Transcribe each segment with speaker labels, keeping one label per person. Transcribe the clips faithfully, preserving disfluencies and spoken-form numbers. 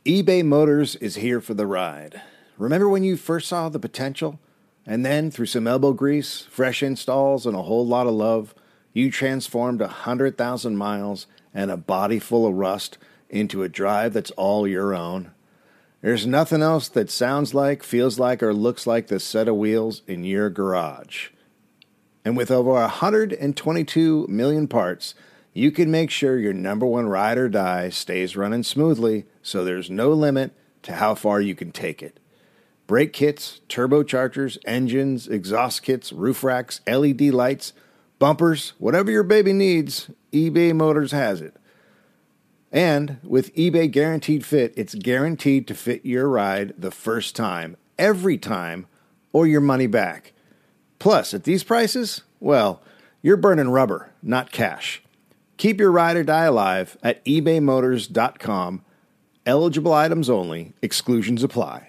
Speaker 1: eBay Motors is here for the ride. Remember when you first saw the potential? And then, through some elbow grease, fresh installs, and a whole lot of love, you transformed one hundred thousand miles and a body full of rust into a drive that's all your own. There's nothing else that sounds like, feels like, or looks like the set of wheels in your garage. And with over one hundred twenty-two million parts, you can make sure your number one ride or die stays running smoothly, so there's no limit to how far you can take it. Brake kits, turbochargers, engines, exhaust kits, roof racks, L E D lights, bumpers, whatever your baby needs, eBay Motors has it. And with eBay Guaranteed Fit, it's guaranteed to fit your ride the first time, every time, or your money back. Plus, at these prices, well, you're burning rubber, not cash. Keep your ride or die alive at ebay motors dot com. Eligible items only. Exclusions apply.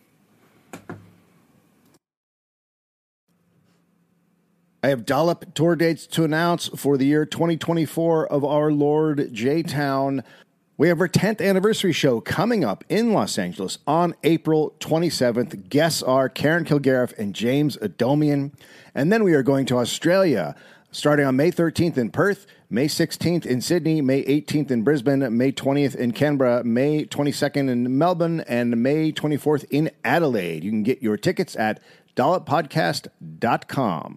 Speaker 1: I have dollop tour dates to announce for the year twenty twenty-four of our Lord J-Town. We have our tenth anniversary show coming up in Los Angeles on April twenty-seventh. Guests are Karen Kilgariff and James Adomian. And then we are going to Australia, starting on May thirteenth in Perth, May sixteenth in Sydney, May eighteenth in Brisbane, May twentieth in Canberra, May twenty-second in Melbourne, and May twenty-fourth in Adelaide. You can get your tickets at dollop podcast dot com.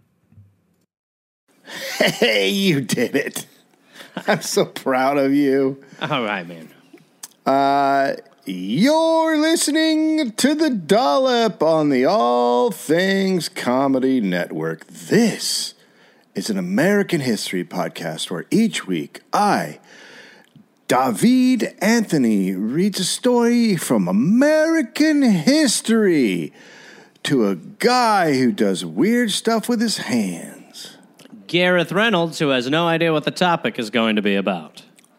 Speaker 1: Hey, you did it. I'm so proud of you.
Speaker 2: All right, man.
Speaker 1: Uh, you're listening to The Dollop on the All Things Comedy Network. This is an American history podcast where each week I, David Anthony, reads a story from American history to a guy who does weird stuff with his hands.
Speaker 2: Gareth Reynolds, who has no idea what the topic is going to be about.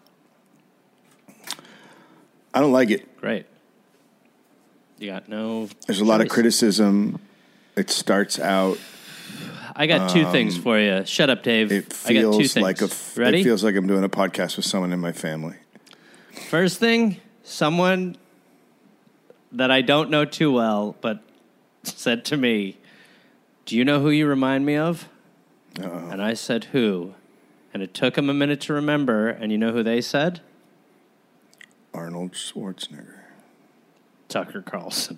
Speaker 1: I don't like it.
Speaker 2: Great. You got no
Speaker 1: There's a
Speaker 2: choice.
Speaker 1: lot of criticism. It starts out.
Speaker 2: I got two
Speaker 1: um,
Speaker 2: things for you. Shut up, Dave.
Speaker 1: It
Speaker 2: I got two
Speaker 1: feels
Speaker 2: things.
Speaker 1: like a.
Speaker 2: Ready?
Speaker 1: It feels like I'm doing a podcast with someone in my family.
Speaker 2: First thing, someone that I don't know too well, but said to me, "Do you know who you remind me of?"
Speaker 1: Uh-oh.
Speaker 2: And I said, "Who?" And it took him a minute to remember, and you know who they said?
Speaker 1: Arnold Schwarzenegger.
Speaker 2: Tucker Carlson.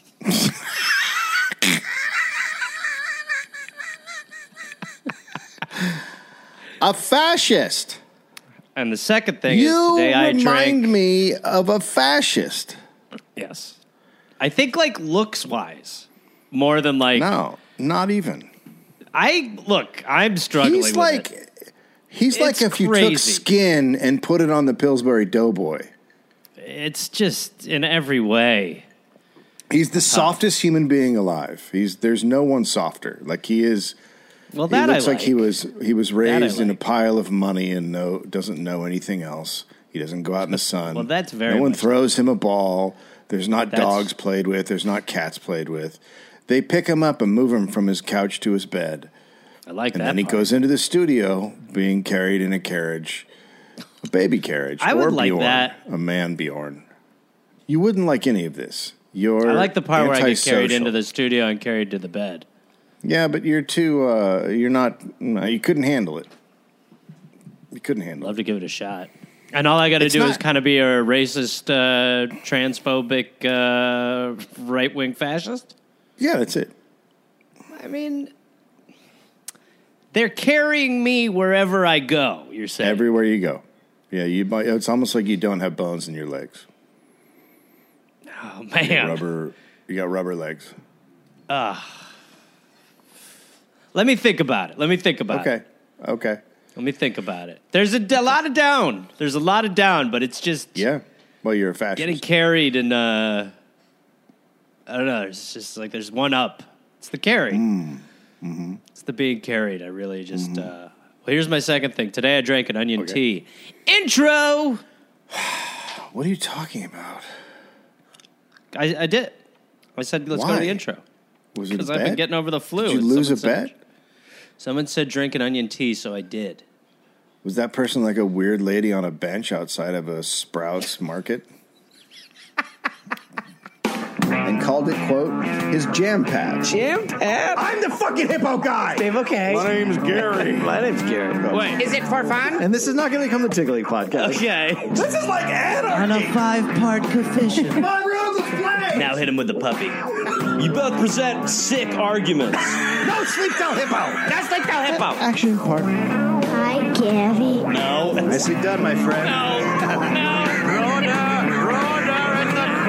Speaker 1: A fascist.
Speaker 2: And the second thing
Speaker 1: You
Speaker 2: is today I
Speaker 1: remind
Speaker 2: drank...
Speaker 1: me of a fascist.
Speaker 2: Yes. I think, like, looks-wise, more than, like...
Speaker 1: No, not even.
Speaker 2: I... Look, I'm struggling
Speaker 1: He's
Speaker 2: with
Speaker 1: like,
Speaker 2: it.
Speaker 1: he's like
Speaker 2: It's
Speaker 1: if you
Speaker 2: crazy.
Speaker 1: took skin and put it on the Pillsbury Doughboy.
Speaker 2: It's just in every way.
Speaker 1: He's the softest human being alive. He's there's no one softer. Like he is.
Speaker 2: Well,
Speaker 1: He
Speaker 2: that
Speaker 1: looks
Speaker 2: I
Speaker 1: like he was he was raised in a
Speaker 2: like.
Speaker 1: pile of money and no doesn't know anything else. He doesn't go out in the sun.
Speaker 2: Well, that's very
Speaker 1: No one
Speaker 2: much
Speaker 1: throws him a ball. There's not
Speaker 2: That's-
Speaker 1: dogs played with. There's not cats played with. They pick him up and move him from his couch to his bed.
Speaker 2: I like
Speaker 1: And
Speaker 2: that
Speaker 1: then he
Speaker 2: part.
Speaker 1: goes into the studio being carried in a carriage, a baby carriage.
Speaker 2: I would
Speaker 1: or
Speaker 2: like
Speaker 1: Bjorn,
Speaker 2: that.
Speaker 1: a man Bjorn. You wouldn't like any of this. You're
Speaker 2: I like the part where I get carried
Speaker 1: antisocial.
Speaker 2: into the studio and carried to the bed.
Speaker 1: Yeah, but you're too. Uh, you're not. No, you couldn't handle it. You couldn't handle
Speaker 2: Love
Speaker 1: it.
Speaker 2: to give it a shot. And all I got to
Speaker 1: It's
Speaker 2: do is
Speaker 1: not-
Speaker 2: kind of be a racist, uh, transphobic, uh, right-wing fascist?
Speaker 1: Yeah, that's it.
Speaker 2: I mean, they're carrying me wherever I go, you're saying.
Speaker 1: Everywhere you go. Yeah, you. might- It's almost like you don't have bones in your legs.
Speaker 2: oh,
Speaker 1: You got
Speaker 2: man.
Speaker 1: rubber. You got rubber legs.
Speaker 2: Let me think about it. Let me think about it.
Speaker 1: Okay. Okay.
Speaker 2: Let me think about it. There's a, d- a lot of down. There's a lot of down, but it's just
Speaker 1: Yeah. Well, you're a fascist.
Speaker 2: getting carried and, uh, I don't know. It's just like there's one up. It's the carry.
Speaker 1: Mm. Mm-hmm.
Speaker 2: It's the being carried. I really just, uh, well, here's my second thing. Today I drank an onion
Speaker 1: Okay.
Speaker 2: tea. Intro!
Speaker 1: What are you talking about?
Speaker 2: I, I did. I said, let's go to
Speaker 1: Why?
Speaker 2: the intro.
Speaker 1: Was it a
Speaker 2: Because
Speaker 1: bet?
Speaker 2: I've been getting over the flu.
Speaker 1: Did you
Speaker 2: and
Speaker 1: lose a
Speaker 2: someone
Speaker 1: bet?
Speaker 2: said- Someone said drink an onion tea, so I did.
Speaker 1: Was that person like a weird lady on a bench outside of a Sprouts market? and called it, quote, his jam pad.
Speaker 3: Jam pad?
Speaker 1: I'm the fucking hippo guy!
Speaker 3: Dave, okay.
Speaker 1: My name's Gary.
Speaker 3: My name's Gary.
Speaker 2: Wait.
Speaker 3: Is it for fun?
Speaker 1: And this is not going to become the Tiggly podcast.
Speaker 2: Okay.
Speaker 1: This is like anarchy!
Speaker 2: On a five-part coefficient.
Speaker 1: My rules is play!
Speaker 2: Now hit him with the puppy.
Speaker 3: You both present sick arguments.
Speaker 1: No sleep till hippo!
Speaker 3: That's like the hippo.
Speaker 1: Action part.
Speaker 4: Hi, Gary.
Speaker 3: No.
Speaker 1: Nicely done, my friend.
Speaker 3: No. No. Rhoda. Rhoda at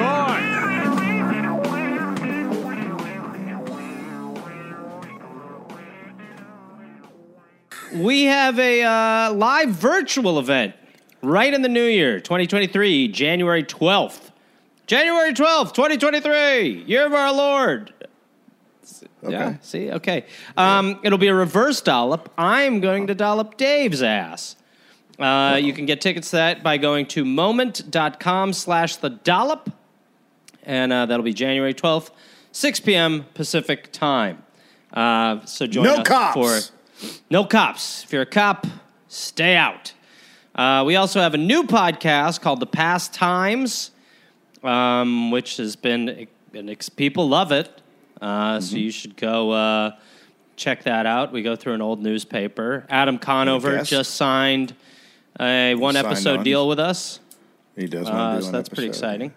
Speaker 3: the court.
Speaker 2: We have a uh, live virtual event right in the new year, twenty twenty-three, January twelfth. January twelfth, twenty twenty-three, year of our Lord.
Speaker 1: Okay.
Speaker 2: Yeah, see? Okay. Um, it'll be a reverse dollop. I'm going to dollop Dave's ass. Uh, you can get tickets to that by going to moment.com slash the dollop. And uh, that'll be January twelfth, six p.m. Pacific time. Uh, so join
Speaker 1: No
Speaker 2: us
Speaker 1: cops.
Speaker 2: for no cops. If you're a cop, stay out. Uh, we also have a new podcast called The Past Times, um, which has been, been people love it. Uh, so you should go uh, check that out. We go through an old newspaper. Adam Conover
Speaker 1: Yes.
Speaker 2: just signed a one
Speaker 1: Signed
Speaker 2: episode
Speaker 1: on.
Speaker 2: deal with us.
Speaker 1: He does want
Speaker 2: Uh,
Speaker 1: to do
Speaker 2: so
Speaker 1: an
Speaker 2: that's pretty
Speaker 1: episode.
Speaker 2: exciting.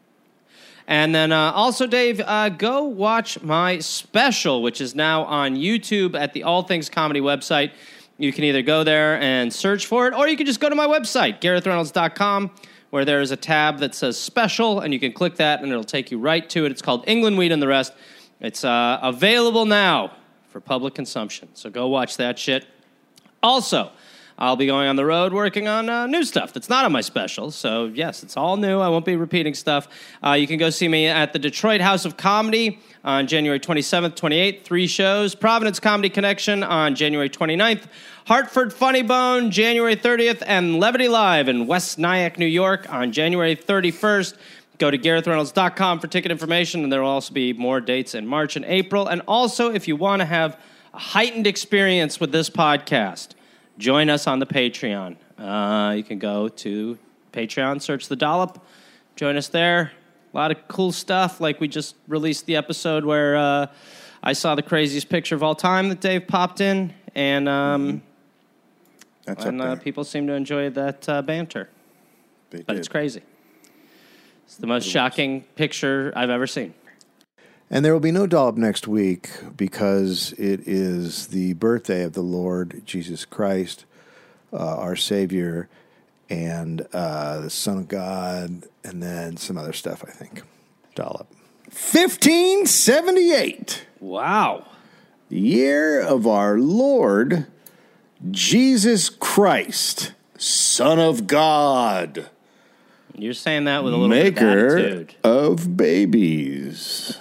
Speaker 2: And then uh, also, Dave, uh, go watch my special, which is now on YouTube at the All Things Comedy website. You can either go there and search for it, or you can just go to my website, gareth reynolds dot com, where there is a tab that says special, and you can click that, and it'll take you right to it. It's called England Weed and the Rest. It's uh, available now for public consumption, so go watch that shit. Also, I'll be going on the road working on uh, new stuff that's not on my special. So, yes, it's all new. I won't be repeating stuff. Uh, you can go see me at the Detroit House of Comedy on January twenty-seventh, twenty-eighth, three shows. Providence Comedy Connection on January twenty-ninth. Hartford Funny Bone, January thirtieth. And Levity Live in West Nyack, New York on January thirty-first. Go to gareth reynolds dot com for ticket information, and there will also be more dates in March and April. And also, if you want to have a heightened experience with this podcast, join us on the Patreon. Uh, you can go to Patreon, search The Dollop, join us there. A lot of cool stuff, like we just released the episode where uh, I saw the craziest picture of all time that Dave popped in, and um,
Speaker 1: That's
Speaker 2: and
Speaker 1: up
Speaker 2: uh,
Speaker 1: there.
Speaker 2: people seem to enjoy that uh, banter.
Speaker 1: They
Speaker 2: But
Speaker 1: did.
Speaker 2: it's crazy. It's the most shocking picture I've ever seen.
Speaker 1: And there will be no dollop next week because it is the birthday of the Lord Jesus Christ, uh, our Savior, and uh, the Son of God, and then some other stuff, I think. Dollop. fifteen seventy-eight,
Speaker 2: Wow.
Speaker 1: year of our Lord Jesus Christ, Son of God,
Speaker 2: You're saying that with a little bit of
Speaker 1: maker
Speaker 2: attitude.
Speaker 1: of babies.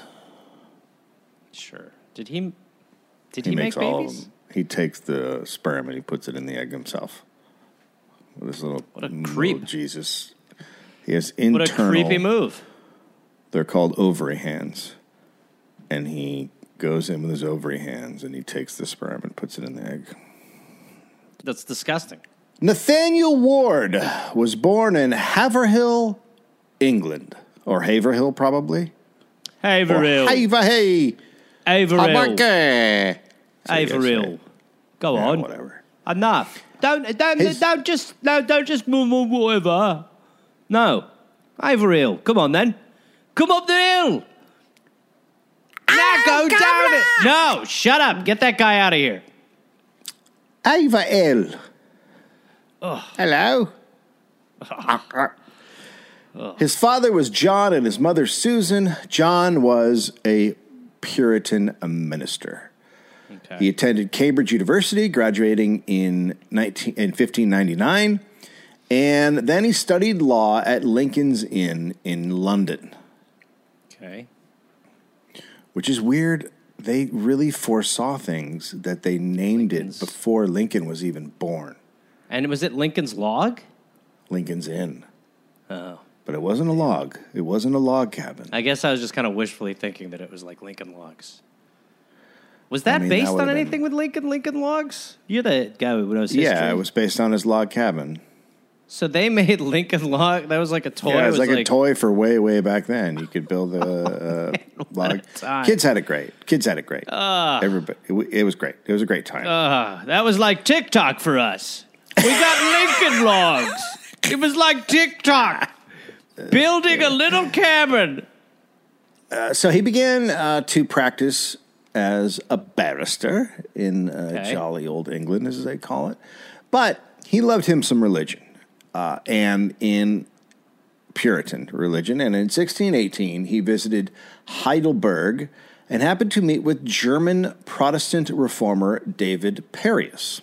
Speaker 2: Sure. Did he? Did
Speaker 1: He,
Speaker 2: he,
Speaker 1: makes
Speaker 2: make
Speaker 1: all of
Speaker 2: babies?
Speaker 1: them. He takes the sperm and he puts it in the egg himself. With this little,
Speaker 2: What a
Speaker 1: little
Speaker 2: creep.
Speaker 1: Jesus. He has
Speaker 2: What
Speaker 1: internal.
Speaker 2: a creepy move.
Speaker 1: They're called ovary hands, and he goes in with his ovary hands and he takes the sperm and puts it in the egg.
Speaker 2: That's disgusting.
Speaker 1: Nathaniel Ward was born in Haverhill, England, or Haverhill, probably.
Speaker 2: Haverhill.
Speaker 1: Or Haverhill.
Speaker 2: Haverhill.
Speaker 1: Haverhill.
Speaker 2: Haverhill. Go
Speaker 1: Yeah,
Speaker 2: on.
Speaker 1: whatever.
Speaker 2: Enough. Don't don't
Speaker 1: His-
Speaker 2: don't just no don't just move move whatever. No. Haverhill. Come on then. Come up the hill. Now go down it. No, shut up. Get that guy out of here.
Speaker 1: Haverhill. Hello. His father was John and his mother Susan. John was a Puritan minister.
Speaker 2: Okay.
Speaker 1: He attended Cambridge University, graduating in nineteen in fifteen ninety-nine, and then he studied law at Lincoln's Inn in London,
Speaker 2: Okay.
Speaker 1: which is weird. They really foresaw things that they named
Speaker 2: Lincoln's.
Speaker 1: it before Lincoln was even born.
Speaker 2: And was it Lincoln's Log?
Speaker 1: Lincoln's Inn.
Speaker 2: Oh.
Speaker 1: But it wasn't a log. It wasn't a log cabin.
Speaker 2: I guess I was just kind of wishfully thinking that it was like Lincoln Logs. Was that
Speaker 1: mean, that
Speaker 2: based
Speaker 1: would've
Speaker 2: on
Speaker 1: been-
Speaker 2: anything with Lincoln Lincoln Logs? You're the guy who knows history.
Speaker 1: Yeah, it was based on his log cabin.
Speaker 2: So they made Lincoln Log. That was like a toy.
Speaker 1: Yeah, it was,
Speaker 2: was
Speaker 1: like, a toy for way, way back then. You could build a, a log.
Speaker 2: time.
Speaker 1: Kids had it great. Kids had it great.
Speaker 2: Uh,
Speaker 1: Everybody, it, w- it was great. It was a great time.
Speaker 2: Uh, that was like TikTok for us. We got Lincoln Logs. It was like TikTok. Building a little cabin.
Speaker 1: Uh, so he began uh, to practice as a barrister in uh,
Speaker 2: Okay.
Speaker 1: jolly old England, as they call it. But he loved him some religion, uh, and in Puritan religion. And in sixteen eighteen, he visited Heidelberg and happened to meet with German Protestant reformer David Perius.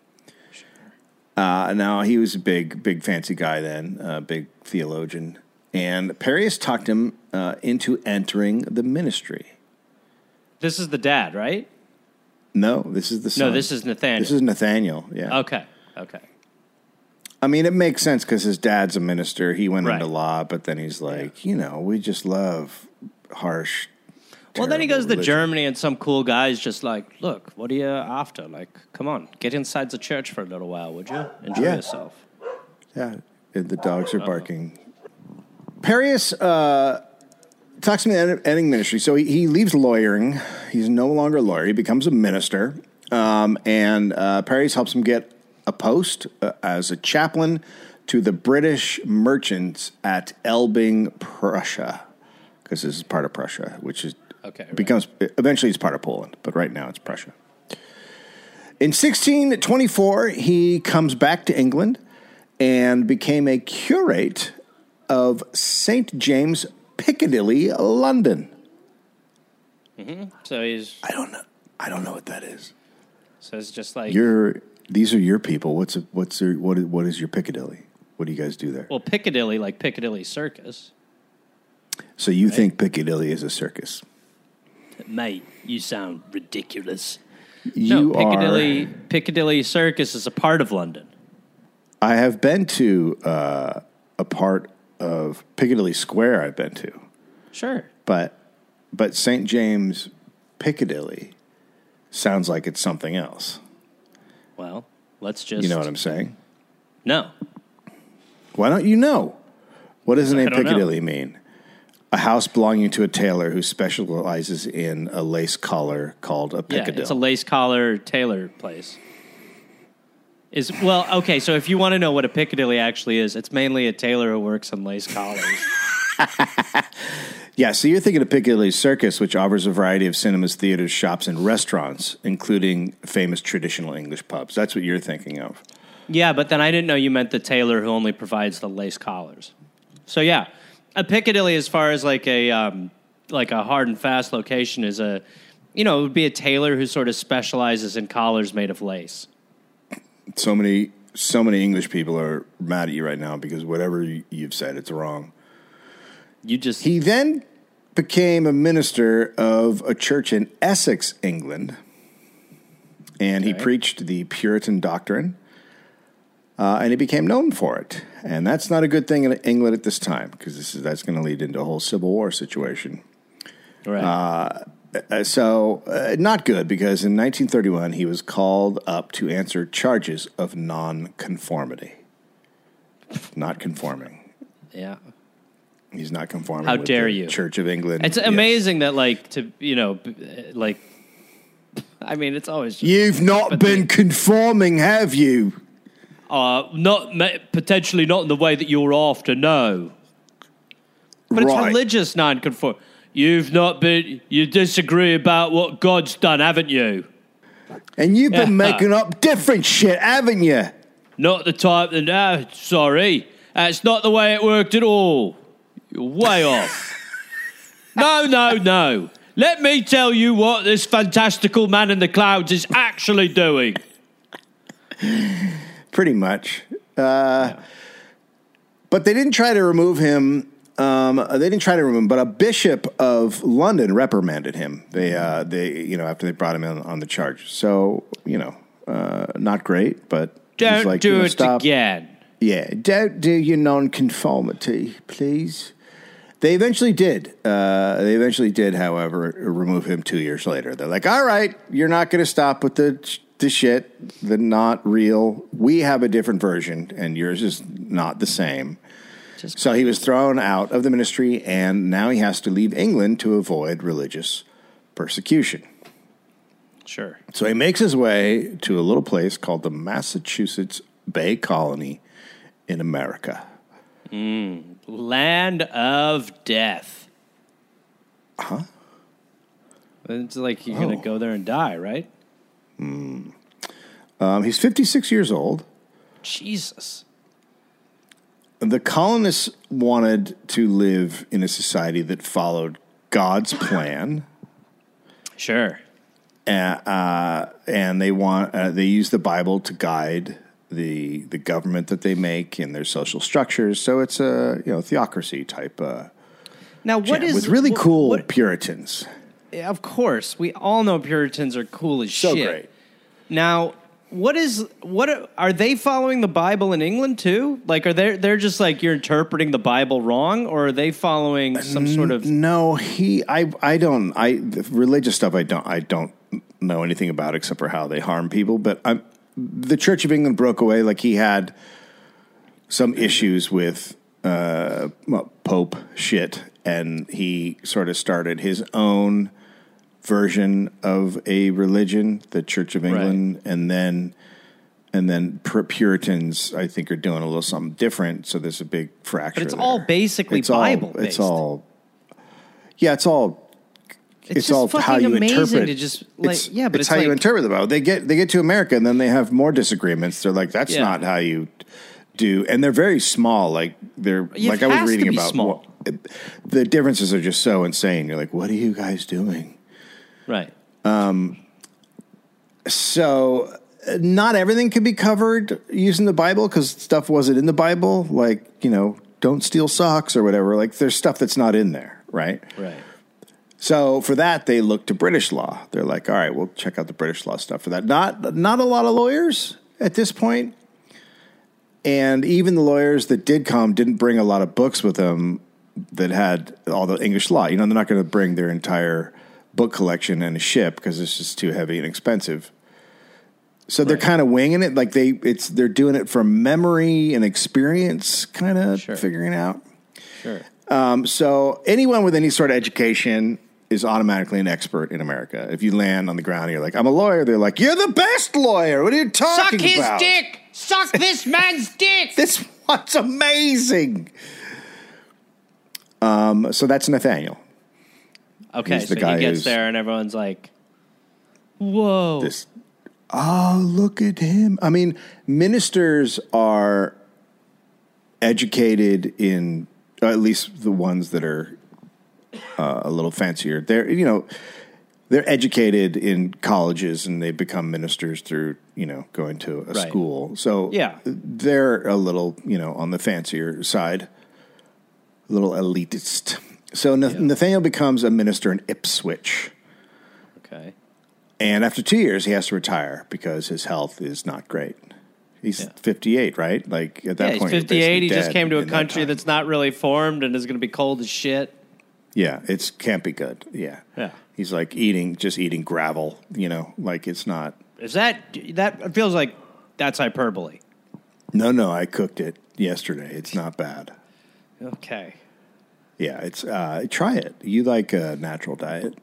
Speaker 1: Uh, now, he was a big, big fancy guy then, a big theologian. And Perius talked him uh, into entering the ministry.
Speaker 2: This is the dad, right?
Speaker 1: No, this is the son.
Speaker 2: No, this is Nathaniel.
Speaker 1: This is Nathaniel, yeah.
Speaker 2: Okay, okay.
Speaker 1: I mean, it makes sense because his dad's a minister. He went
Speaker 2: Right.
Speaker 1: into law, but then he's like, you know, we just love harsh,
Speaker 2: Well, then he
Speaker 1: terrible
Speaker 2: goes to
Speaker 1: religion.
Speaker 2: Germany, and some cool guy's just like, look, what are you after? Like, come on, get inside the church for a little while, would you? Enjoy
Speaker 1: Yeah.
Speaker 2: yourself.
Speaker 1: Yeah, and the dogs are barking. Perius uh, talks to me about ending ministry. So he, he leaves lawyering. He's no longer a lawyer. He becomes a minister. Um, and uh, Perius helps him get a post uh, as a chaplain to the British merchants at Elbing, Prussia, because this is part of Prussia, which is
Speaker 2: Okay, right.
Speaker 1: becomes eventually it's part of Poland, but right now it's Prussia. In sixteen twenty-four, he comes back to England and became a curate of Saint James, Piccadilly, London.
Speaker 2: So he's
Speaker 1: I don't know. I don't know what that is.
Speaker 2: so it's just like
Speaker 1: Your these are your people. What's a, what's your, what is, what is your Piccadilly? What do you guys do there?
Speaker 2: well Piccadilly, like Piccadilly Circus.
Speaker 1: So you think Piccadilly is a circus?
Speaker 2: Mate, you sound ridiculous.
Speaker 1: You
Speaker 2: no, Piccadilly
Speaker 1: are.
Speaker 2: Piccadilly Circus is a part of London.
Speaker 1: I have been to uh, a part of Piccadilly Square. I've been to,
Speaker 2: Sure.
Speaker 1: but but Saint James Piccadilly sounds like it's something else.
Speaker 2: Well, let's just
Speaker 1: You know what I'm saying?
Speaker 2: No.
Speaker 1: Why don't you know? What does the name
Speaker 2: I don't know.
Speaker 1: Piccadilly mean? A house belonging to a tailor who specializes in a lace collar called a
Speaker 2: Yeah,
Speaker 1: Piccadilly.
Speaker 2: it's a lace collar tailor place. Is well, okay, so if you want to know what a Piccadilly actually is, it's mainly a tailor who works on lace collars.
Speaker 1: Yeah, so you're thinking of Piccadilly Circus, which offers a variety of cinemas, theaters, shops, and restaurants, including famous traditional English pubs. That's what you're thinking of.
Speaker 2: Yeah, but then I didn't know you meant the tailor who only provides the lace collars. So yeah, a Piccadilly, as far as like a um, like a hard and fast location, is a you know it would be a tailor who sort of specializes in collars made of lace.
Speaker 1: So many, so many English people are mad at you right now because whatever you- you've said, it's wrong.
Speaker 2: You just
Speaker 1: He then became a minister of a church in Essex, England, and he
Speaker 2: Okay.
Speaker 1: preached the Puritan doctrine, uh, and he became known for it. And that's not a good thing in England at this time because this is that's going to lead into a whole civil war situation.
Speaker 2: right.
Speaker 1: Uh, so, uh, not good because in nineteen thirty-one he was called up to answer charges of non-conformity. Not conforming.
Speaker 2: yeah.
Speaker 1: He's not conforming.
Speaker 2: How
Speaker 1: with
Speaker 2: dare
Speaker 1: the
Speaker 2: you.
Speaker 1: Church of England.
Speaker 2: It's
Speaker 1: Yes.
Speaker 2: amazing that, like, to you know, b- like, I mean, it's always just,
Speaker 1: You've not
Speaker 2: But
Speaker 1: been
Speaker 2: the-
Speaker 1: conforming, have you?
Speaker 2: uh, not ma- potentially not in the way that you're after. No, but it's
Speaker 1: Right.
Speaker 2: religious non-conform. You've not been. You disagree about what God's done, haven't you?
Speaker 1: And you've been
Speaker 2: Yeah.
Speaker 1: making up different shit, haven't you?
Speaker 2: Not the type that. No, sorry, that's not the way it worked at all. You're way off. No, no, no. Let me tell you what this fantastical man in the clouds is actually doing.
Speaker 1: Pretty much. Uh, But they didn't try to remove him. Um, they didn't try to remove him, but a bishop of London reprimanded him. They, uh, they, you know, after they brought him in on the charge. So, you know, uh, not great, but he's
Speaker 2: Don't
Speaker 1: like,
Speaker 2: do
Speaker 1: you know,
Speaker 2: it
Speaker 1: stop.
Speaker 2: again.
Speaker 1: Yeah, don't do your non-conformity, please. They eventually did. Uh, they eventually did, however, remove him two years later. They're like, all right, you're not going to stop with the ch- to shit, the not real. We have a different version, and yours is not the same.
Speaker 2: Just
Speaker 1: so he was thrown out of the ministry, and now he has to leave England to avoid religious persecution.
Speaker 2: Sure.
Speaker 1: So he makes his way to a little place called the Massachusetts Bay Colony in America.
Speaker 2: Mm. Land of death.
Speaker 1: Huh?
Speaker 2: It's like you're
Speaker 1: Oh.
Speaker 2: going to go there and die, right?
Speaker 1: Mm. Um, he's fifty-six years old.
Speaker 2: Jesus.
Speaker 1: The colonists wanted to live in a society that followed God's plan.
Speaker 2: Sure.
Speaker 1: Uh, uh, and they want uh, they use the Bible to guide the the government that they make and their social structures. So it's a you know theocracy type. Uh,
Speaker 2: now, what
Speaker 1: jam
Speaker 2: is
Speaker 1: with really
Speaker 2: what,
Speaker 1: cool
Speaker 2: what,
Speaker 1: Puritans?
Speaker 2: Of course, we all know Puritans are cool as
Speaker 1: So
Speaker 2: shit.
Speaker 1: great.
Speaker 2: Now, what is what are, are they following the Bible in England too? Like, are they they're just like you're interpreting the Bible wrong, or are they following some sort of?
Speaker 1: No, he. I. I don't. I the religious stuff. I don't. I don't know anything about except for how they harm people. But I'm, the Church of England broke away. Like he had some issues with uh, well, Pope shit, and he sort of started his own version of a religion, the Church of England, right. and then and then Puritans, I think, are doing a little something different. So there's a big fracture.
Speaker 2: But it's
Speaker 1: there.
Speaker 2: all basically
Speaker 1: it's
Speaker 2: Bible.
Speaker 1: All,
Speaker 2: based.
Speaker 1: it's all. Yeah, it's all.
Speaker 2: It's,
Speaker 1: it's
Speaker 2: just
Speaker 1: all how you interpret.
Speaker 2: To just like
Speaker 1: it's,
Speaker 2: yeah, but
Speaker 1: it's,
Speaker 2: it's
Speaker 1: how
Speaker 2: like,
Speaker 1: you interpret the Bible. They get they get to America and then they have more disagreements. They're like, that's
Speaker 2: yeah.
Speaker 1: not how you do, and they're very small. Like they're
Speaker 2: it
Speaker 1: like I was reading about.
Speaker 2: Small.
Speaker 1: What, the differences are just so insane. You're like, what are you guys doing?
Speaker 2: Right.
Speaker 1: Um, so not everything could be covered using the Bible because stuff wasn't in the Bible. Like, you know, don't steal socks or whatever. Like there's stuff that's not in there. Right.
Speaker 2: Right.
Speaker 1: So for that, they look to British law. They're like, all right, we'll check out the British law stuff for that. Not, not a lot of lawyers at this point. And even the lawyers that did come didn't bring a lot of books with them that had all the English law. You know, they're not going to bring their entire book collection in a ship because it's just too heavy and expensive. So they're right. kind of winging it, like they it's they're doing it from memory and experience, kind of
Speaker 2: sure.
Speaker 1: figuring out.
Speaker 2: Sure.
Speaker 1: Um, so anyone with any sort of education is automatically an expert in America. If you land on the ground and you're like, I'm a lawyer, they're like, you're the best lawyer. What are you talking
Speaker 2: Suck his
Speaker 1: about?
Speaker 2: dick. Suck this man's dick.
Speaker 1: This one's amazing. Um, so that's Nathaniel.
Speaker 2: Okay,
Speaker 1: He's the
Speaker 2: so
Speaker 1: guy
Speaker 2: he gets
Speaker 1: who's-
Speaker 2: there and everyone's like, whoa.
Speaker 1: This, oh, look at him. I mean, ministers are educated in, or at least the ones that are uh, a little fancier. They're, you know, they're educated in colleges and they become ministers through, you know, going to a
Speaker 2: Right.
Speaker 1: school. So
Speaker 2: Yeah.
Speaker 1: they're a little, you know, on the fancier side, a little elitist. So Nath-
Speaker 2: Yeah.
Speaker 1: Nathaniel becomes a minister in Ipswich.
Speaker 2: Okay.
Speaker 1: And after two years, he has to retire because his health is not great. He's
Speaker 2: Yeah.
Speaker 1: fifty-eight, right? Like at that
Speaker 2: Yeah, he's
Speaker 1: point, you're
Speaker 2: fifty-eight. He
Speaker 1: basically
Speaker 2: just
Speaker 1: dead
Speaker 2: came to a
Speaker 1: in that
Speaker 2: country
Speaker 1: time.
Speaker 2: that's not really formed and is going to be cold as shit.
Speaker 1: Yeah, it's can't be good. Yeah,
Speaker 2: Yeah.
Speaker 1: He's like eating, just eating gravel. You know, like it's not.
Speaker 2: Is that that feels like that's hyperbole?
Speaker 1: No, no, I cooked it yesterday. It's not bad.
Speaker 2: Okay.
Speaker 1: Yeah, it's. Uh, try it. You like a natural diet?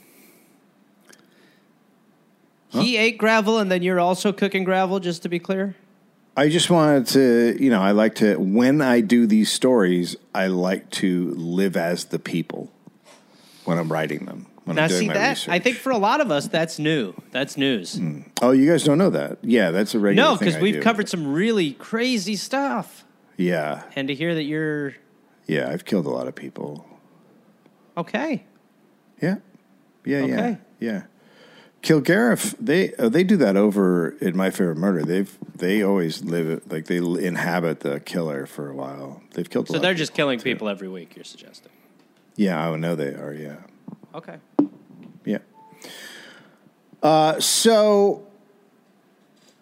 Speaker 2: He ate gravel, and then you're also cooking gravel. Just to be clear.
Speaker 1: I just wanted to, you know, I like to, when I do these stories, I like to live as the people when I'm writing them. When
Speaker 2: Now,
Speaker 1: I'm doing
Speaker 2: see
Speaker 1: my
Speaker 2: that
Speaker 1: research.
Speaker 2: I think for a lot of us, that's new. That's news.
Speaker 1: Mm. Oh, you guys don't know that? Yeah, that's a regular
Speaker 2: No,
Speaker 1: thing
Speaker 2: because
Speaker 1: I
Speaker 2: we've
Speaker 1: do.
Speaker 2: covered some really crazy stuff,
Speaker 1: Yeah,
Speaker 2: and to hear that you're
Speaker 1: yeah, I've killed a lot of people.
Speaker 2: okay.
Speaker 1: Yeah, yeah, yeah,
Speaker 2: Okay.
Speaker 1: yeah. Kilgariff, they uh, they do that over in My Favorite Murder. They've they always live it like they inhabit the killer for a while. They've killed. A
Speaker 2: So
Speaker 1: lot
Speaker 2: they're
Speaker 1: of
Speaker 2: just
Speaker 1: people,
Speaker 2: killing
Speaker 1: too.
Speaker 2: people every week. You're suggesting?
Speaker 1: Yeah, I know they are. Yeah,
Speaker 2: Okay.
Speaker 1: yeah. Uh, so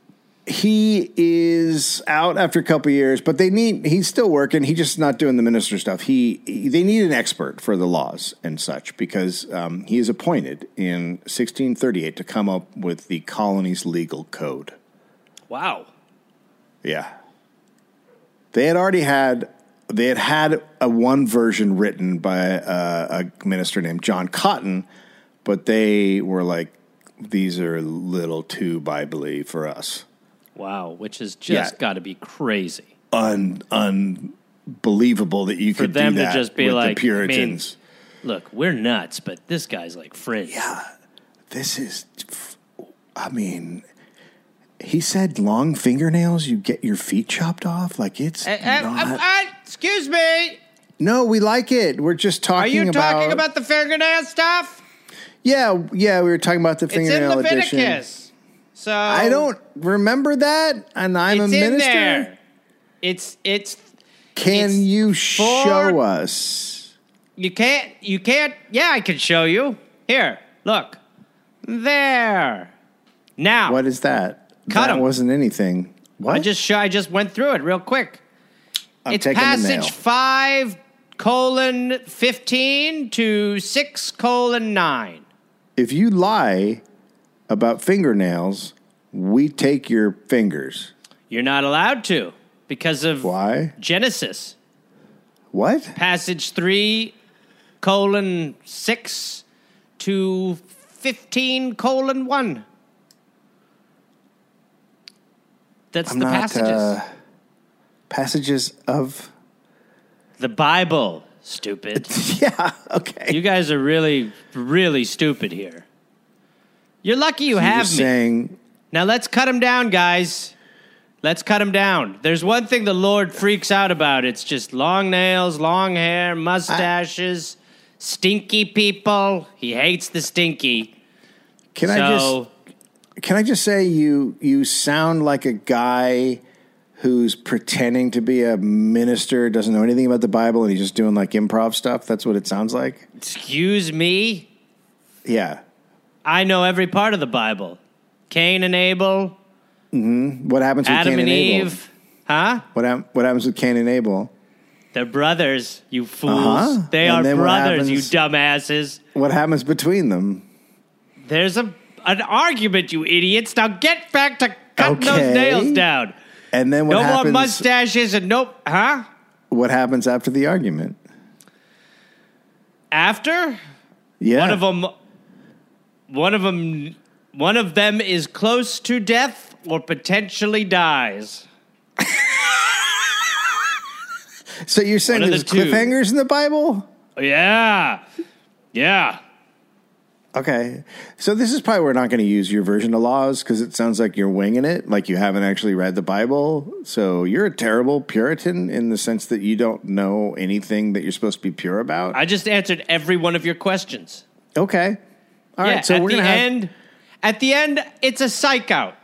Speaker 1: he is out after a couple of years, but they need, he's still working. He's just not doing the minister stuff. He, he they need an expert for the laws and such because um, he is appointed in sixteen thirty-eight to come up with the colony's legal code.
Speaker 2: Wow.
Speaker 1: Yeah. They had already had, they had had a one version written by a, a minister named John Cotton, but they were like, these are a little too Bible-y for us.
Speaker 2: Wow, which has just
Speaker 1: Yeah.
Speaker 2: got to be crazy.
Speaker 1: Un, unbelievable that you
Speaker 2: For
Speaker 1: could
Speaker 2: them
Speaker 1: do
Speaker 2: to
Speaker 1: that
Speaker 2: just be
Speaker 1: with
Speaker 2: like,
Speaker 1: the Puritans.
Speaker 2: I mean, look, we're nuts, but this guy's like fringe.
Speaker 1: Yeah, this is, I mean, he said long fingernails, you get your feet chopped off? Like, it's
Speaker 2: Uh, uh,
Speaker 1: not...
Speaker 2: uh, uh, excuse me.
Speaker 1: No, we like it. We're just
Speaker 2: Are
Speaker 1: talking
Speaker 2: you
Speaker 1: about...
Speaker 2: talking about the fingernail stuff?
Speaker 1: Yeah, yeah, we were talking about the
Speaker 2: It's in
Speaker 1: fingernail edition.
Speaker 2: Leviticus. So
Speaker 1: I don't remember that, and I'm
Speaker 2: it's
Speaker 1: a
Speaker 2: in
Speaker 1: minister.
Speaker 2: there. It's it's
Speaker 1: Can
Speaker 2: it's
Speaker 1: you
Speaker 2: for-
Speaker 1: show us?
Speaker 2: you can't you can't. Yeah, I can show you. Here, look. There. Now,
Speaker 1: What is that?
Speaker 2: Cut
Speaker 1: that
Speaker 2: 'em.
Speaker 1: wasn't anything. What?
Speaker 2: I just sh- I just went through it real quick.
Speaker 1: I'm
Speaker 2: it's
Speaker 1: taking the
Speaker 2: passage
Speaker 1: nail.
Speaker 2: five colon fifteen to six colon nine.
Speaker 1: If you lie about fingernails, we take your fingers.
Speaker 2: You're not allowed to because of
Speaker 1: Why?
Speaker 2: Genesis.
Speaker 1: What?
Speaker 2: Passage three colon six to fifteen colon one. That's
Speaker 1: I'm
Speaker 2: the
Speaker 1: not
Speaker 2: passages.
Speaker 1: uh, passages of.
Speaker 2: The Bible, stupid.
Speaker 1: Yeah. Okay.
Speaker 2: You guys are really, really stupid here. You're lucky you
Speaker 1: You're
Speaker 2: have me.
Speaker 1: saying
Speaker 2: Now let's cut him down, guys. Let's cut him down. There's one thing the Lord freaks out about. It's just long nails, long hair, mustaches, stinky people. He hates the stinky.
Speaker 1: Can
Speaker 2: so,
Speaker 1: I just can I just say you you sound like a guy who's pretending to be a minister, doesn't know anything about the Bible, and he's just doing like improv stuff? That's what it sounds like.
Speaker 2: excuse me?
Speaker 1: Yeah.
Speaker 2: I know every part of the Bible. Cain and Abel,
Speaker 1: What happens with
Speaker 2: Adam
Speaker 1: Cain
Speaker 2: and
Speaker 1: and Abel?
Speaker 2: Eve. Huh?
Speaker 1: What hap- what happens with Cain and Abel?
Speaker 2: They're brothers, you fools.
Speaker 1: Uh-huh.
Speaker 2: They
Speaker 1: And
Speaker 2: are
Speaker 1: then what
Speaker 2: brothers, you
Speaker 1: happens-
Speaker 2: dumbasses.
Speaker 1: What happens between them?
Speaker 2: There's a an argument, you idiots. Now get back to cutting
Speaker 1: Okay.
Speaker 2: those nails down.
Speaker 1: And then what
Speaker 2: no
Speaker 1: happens?
Speaker 2: more mustaches and nope. Huh?
Speaker 1: What happens after the argument?
Speaker 2: After
Speaker 1: Yeah.
Speaker 2: one of them, one of them, one of them is close to death or potentially dies.
Speaker 1: So you're saying
Speaker 2: One of
Speaker 1: there's
Speaker 2: the two.
Speaker 1: cliffhangers in the Bible?
Speaker 2: Yeah, yeah.
Speaker 1: Okay. So this is probably where we're not going to use your version of laws because it sounds like you're winging it, like you haven't actually read the Bible. So you're a terrible Puritan in the sense that you don't know anything that you're supposed to be pure about.
Speaker 2: I just answered every one of your questions.
Speaker 1: Okay. All right.
Speaker 2: yeah,
Speaker 1: So
Speaker 2: at
Speaker 1: we're
Speaker 2: the
Speaker 1: going to have.
Speaker 2: end, at the end, it's a psych out.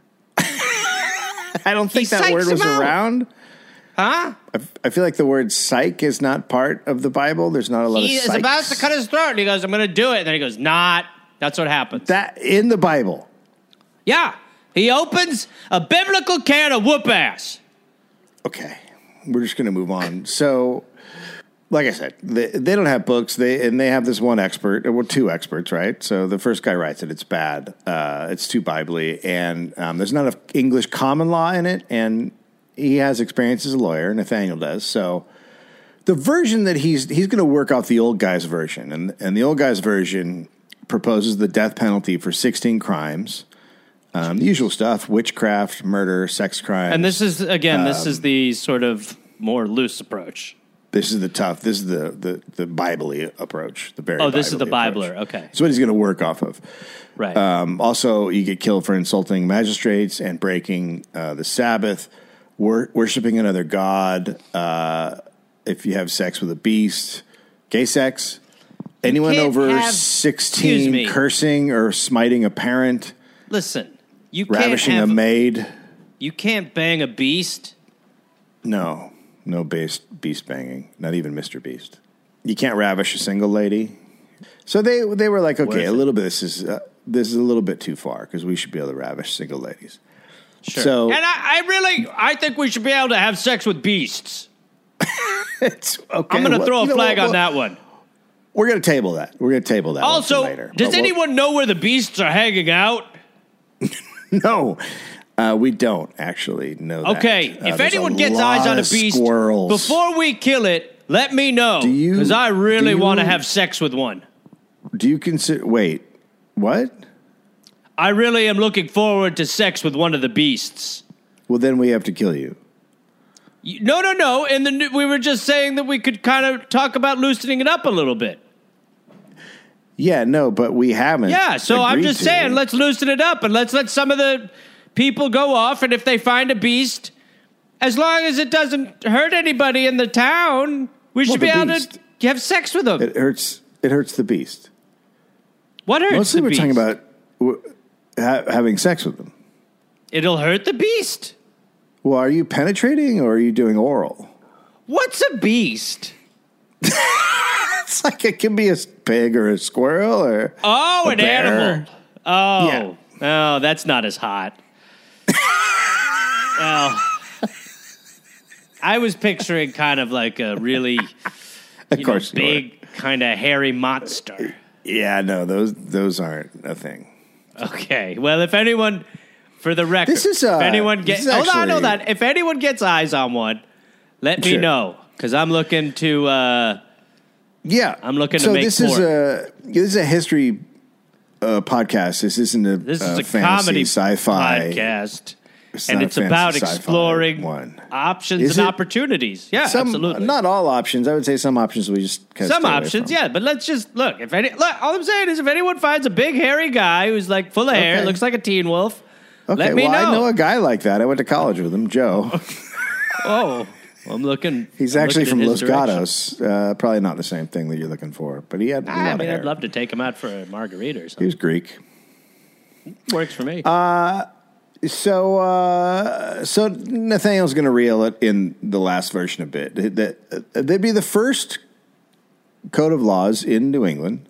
Speaker 1: I don't think
Speaker 2: he
Speaker 1: that word
Speaker 2: psychs
Speaker 1: was
Speaker 2: him out.
Speaker 1: around.
Speaker 2: Huh?
Speaker 1: I, I feel like the word psych is not part of the Bible. There's not a lot
Speaker 2: He
Speaker 1: of
Speaker 2: is about
Speaker 1: psychs.
Speaker 2: to cut his throat, and he goes, "I'm going to do it." And then he goes, "Not." That's what happens.
Speaker 1: That in the Bible.
Speaker 2: Yeah, he opens a biblical can of whoop ass.
Speaker 1: Okay, we're just going to move on. So, like I said, they, they don't have books. They and they have this one expert, well, two experts, right? So the first guy writes it. It's bad. Uh, it's too biblically, and um, there's not enough English common law in it. And he has experience as a lawyer. Nathaniel does. So the version that he's he's going to work off the old guy's version, and and the old guy's version proposes the death penalty for sixteen crimes. Um, the usual stuff: witchcraft, murder, sex crimes.
Speaker 2: And this is again, this
Speaker 1: Um,
Speaker 2: is the sort of more loose approach.
Speaker 1: This is the tough. This is the the the Bible-y approach. The very
Speaker 2: Oh, this is the
Speaker 1: Bible-y
Speaker 2: Bibler.
Speaker 1: approach.
Speaker 2: Okay,
Speaker 1: It's what he's going to work off of.
Speaker 2: right.
Speaker 1: Um, also, you get killed for insulting magistrates and breaking uh, the Sabbath, wor- worshiping another god. Uh, if you have sex with a beast, gay sex. Anyone
Speaker 2: can't
Speaker 1: over
Speaker 2: have- excuse
Speaker 1: sixteen
Speaker 2: me.
Speaker 1: cursing or smiting a parent,
Speaker 2: Listen, you can't
Speaker 1: ravishing
Speaker 2: have,
Speaker 1: a maid.
Speaker 2: you can't bang a beast.
Speaker 1: No, no beast, beast banging. Not even Mister Beast. You can't ravish a single lady. So they they were like, okay,
Speaker 2: Worth
Speaker 1: a
Speaker 2: it.
Speaker 1: little bit. This is uh, this is a little bit too far because we should be able to ravish single ladies.
Speaker 2: Sure.
Speaker 1: So
Speaker 2: and I, I really, I think we should be able to have sex with beasts.
Speaker 1: it's okay.
Speaker 2: I'm going to
Speaker 1: well,
Speaker 2: throw a
Speaker 1: you know
Speaker 2: flag
Speaker 1: what,
Speaker 2: on
Speaker 1: well,
Speaker 2: that one.
Speaker 1: We're going to table that. We're going to table that one
Speaker 2: Also,
Speaker 1: for later.
Speaker 2: does
Speaker 1: But we'll-
Speaker 2: anyone know where the beasts are hanging out?
Speaker 1: No, uh, we don't actually know that.
Speaker 2: Okay,
Speaker 1: Uh,
Speaker 2: if
Speaker 1: there's
Speaker 2: anyone
Speaker 1: a
Speaker 2: gets
Speaker 1: lot
Speaker 2: eyes on a
Speaker 1: of
Speaker 2: beast,
Speaker 1: squirrels.
Speaker 2: before we kill it, let me know.
Speaker 1: Do you-
Speaker 2: Because I really
Speaker 1: do you-
Speaker 2: want to have sex with one.
Speaker 1: Do you consider... Wait, what?
Speaker 2: I really am looking forward to sex with one of the beasts.
Speaker 1: Well, then we have to kill you.
Speaker 2: You- No, no, no. And then we were just saying that we could kind of talk about loosening it up a little bit.
Speaker 1: Yeah, no, but we haven't.
Speaker 2: Yeah, so I'm
Speaker 1: agreed
Speaker 2: just
Speaker 1: to.
Speaker 2: saying, let's loosen it up and let's let some of the people go off. And if they find a beast, as long as it doesn't hurt anybody in the town, we should
Speaker 1: Well,
Speaker 2: be
Speaker 1: the
Speaker 2: able
Speaker 1: beast.
Speaker 2: to have sex with them.
Speaker 1: It hurts. It hurts the beast.
Speaker 2: What hurts
Speaker 1: Mostly,
Speaker 2: the
Speaker 1: we're
Speaker 2: beast?
Speaker 1: talking about w- ha- having sex with them.
Speaker 2: It'll hurt the beast.
Speaker 1: Well, are you penetrating or are you doing oral?
Speaker 2: What's a beast?
Speaker 1: It's like it can be a pig or a squirrel or
Speaker 2: Oh,
Speaker 1: a
Speaker 2: an
Speaker 1: bear.
Speaker 2: animal. Oh,
Speaker 1: Yeah.
Speaker 2: oh, that's not as hot. Well, I was picturing kind of like a really
Speaker 1: Of
Speaker 2: you
Speaker 1: course,
Speaker 2: know,
Speaker 1: you are.
Speaker 2: big, kind of hairy monster.
Speaker 1: Yeah, no, those those aren't a thing.
Speaker 2: Okay. Well, if anyone, for the record,
Speaker 1: This is, uh,
Speaker 2: if anyone
Speaker 1: this
Speaker 2: gets,
Speaker 1: is
Speaker 2: hold on,
Speaker 1: actually-
Speaker 2: hold on. If anyone gets eyes on one, let me
Speaker 1: Sure.
Speaker 2: know because I'm looking to. Uh,
Speaker 1: Yeah,
Speaker 2: I'm looking to
Speaker 1: so
Speaker 2: make
Speaker 1: this is
Speaker 2: porn.
Speaker 1: a this is a history uh, podcast. This isn't a
Speaker 2: this
Speaker 1: uh,
Speaker 2: is a
Speaker 1: fantasy
Speaker 2: comedy
Speaker 1: sci-fi
Speaker 2: podcast,
Speaker 1: It's
Speaker 2: and
Speaker 1: not a
Speaker 2: it's
Speaker 1: fantasy
Speaker 2: about
Speaker 1: sci-fi
Speaker 2: exploring
Speaker 1: one.
Speaker 2: options
Speaker 1: Is
Speaker 2: and
Speaker 1: it?
Speaker 2: opportunities. Yeah,
Speaker 1: Some,
Speaker 2: absolutely.
Speaker 1: Not all options. I would say some options we just kinda
Speaker 2: Some
Speaker 1: stay away
Speaker 2: options,
Speaker 1: from.
Speaker 2: yeah. But let's just look. If any, look, all I'm saying is, if anyone finds a big hairy guy who's like full of hair,
Speaker 1: Okay.
Speaker 2: looks like a teen wolf,
Speaker 1: Okay,
Speaker 2: let me
Speaker 1: well,
Speaker 2: know.
Speaker 1: I know a guy like that. I went to college with him, Joe.
Speaker 2: Oh, I'm looking.
Speaker 1: He's
Speaker 2: I'm
Speaker 1: actually
Speaker 2: looking
Speaker 1: from
Speaker 2: in
Speaker 1: Los
Speaker 2: his direction.
Speaker 1: Gatos. Uh, probably not the same thing that you're looking for, but he had a lot
Speaker 2: I
Speaker 1: of
Speaker 2: mean,
Speaker 1: hair.
Speaker 2: I'd love to take him out for a margarita or
Speaker 1: He
Speaker 2: something.
Speaker 1: was Greek.
Speaker 2: Works for me.
Speaker 1: So, uh, so Nathaniel's going to reel it in the last version a bit. That uh, they'd be the first code of laws in New England,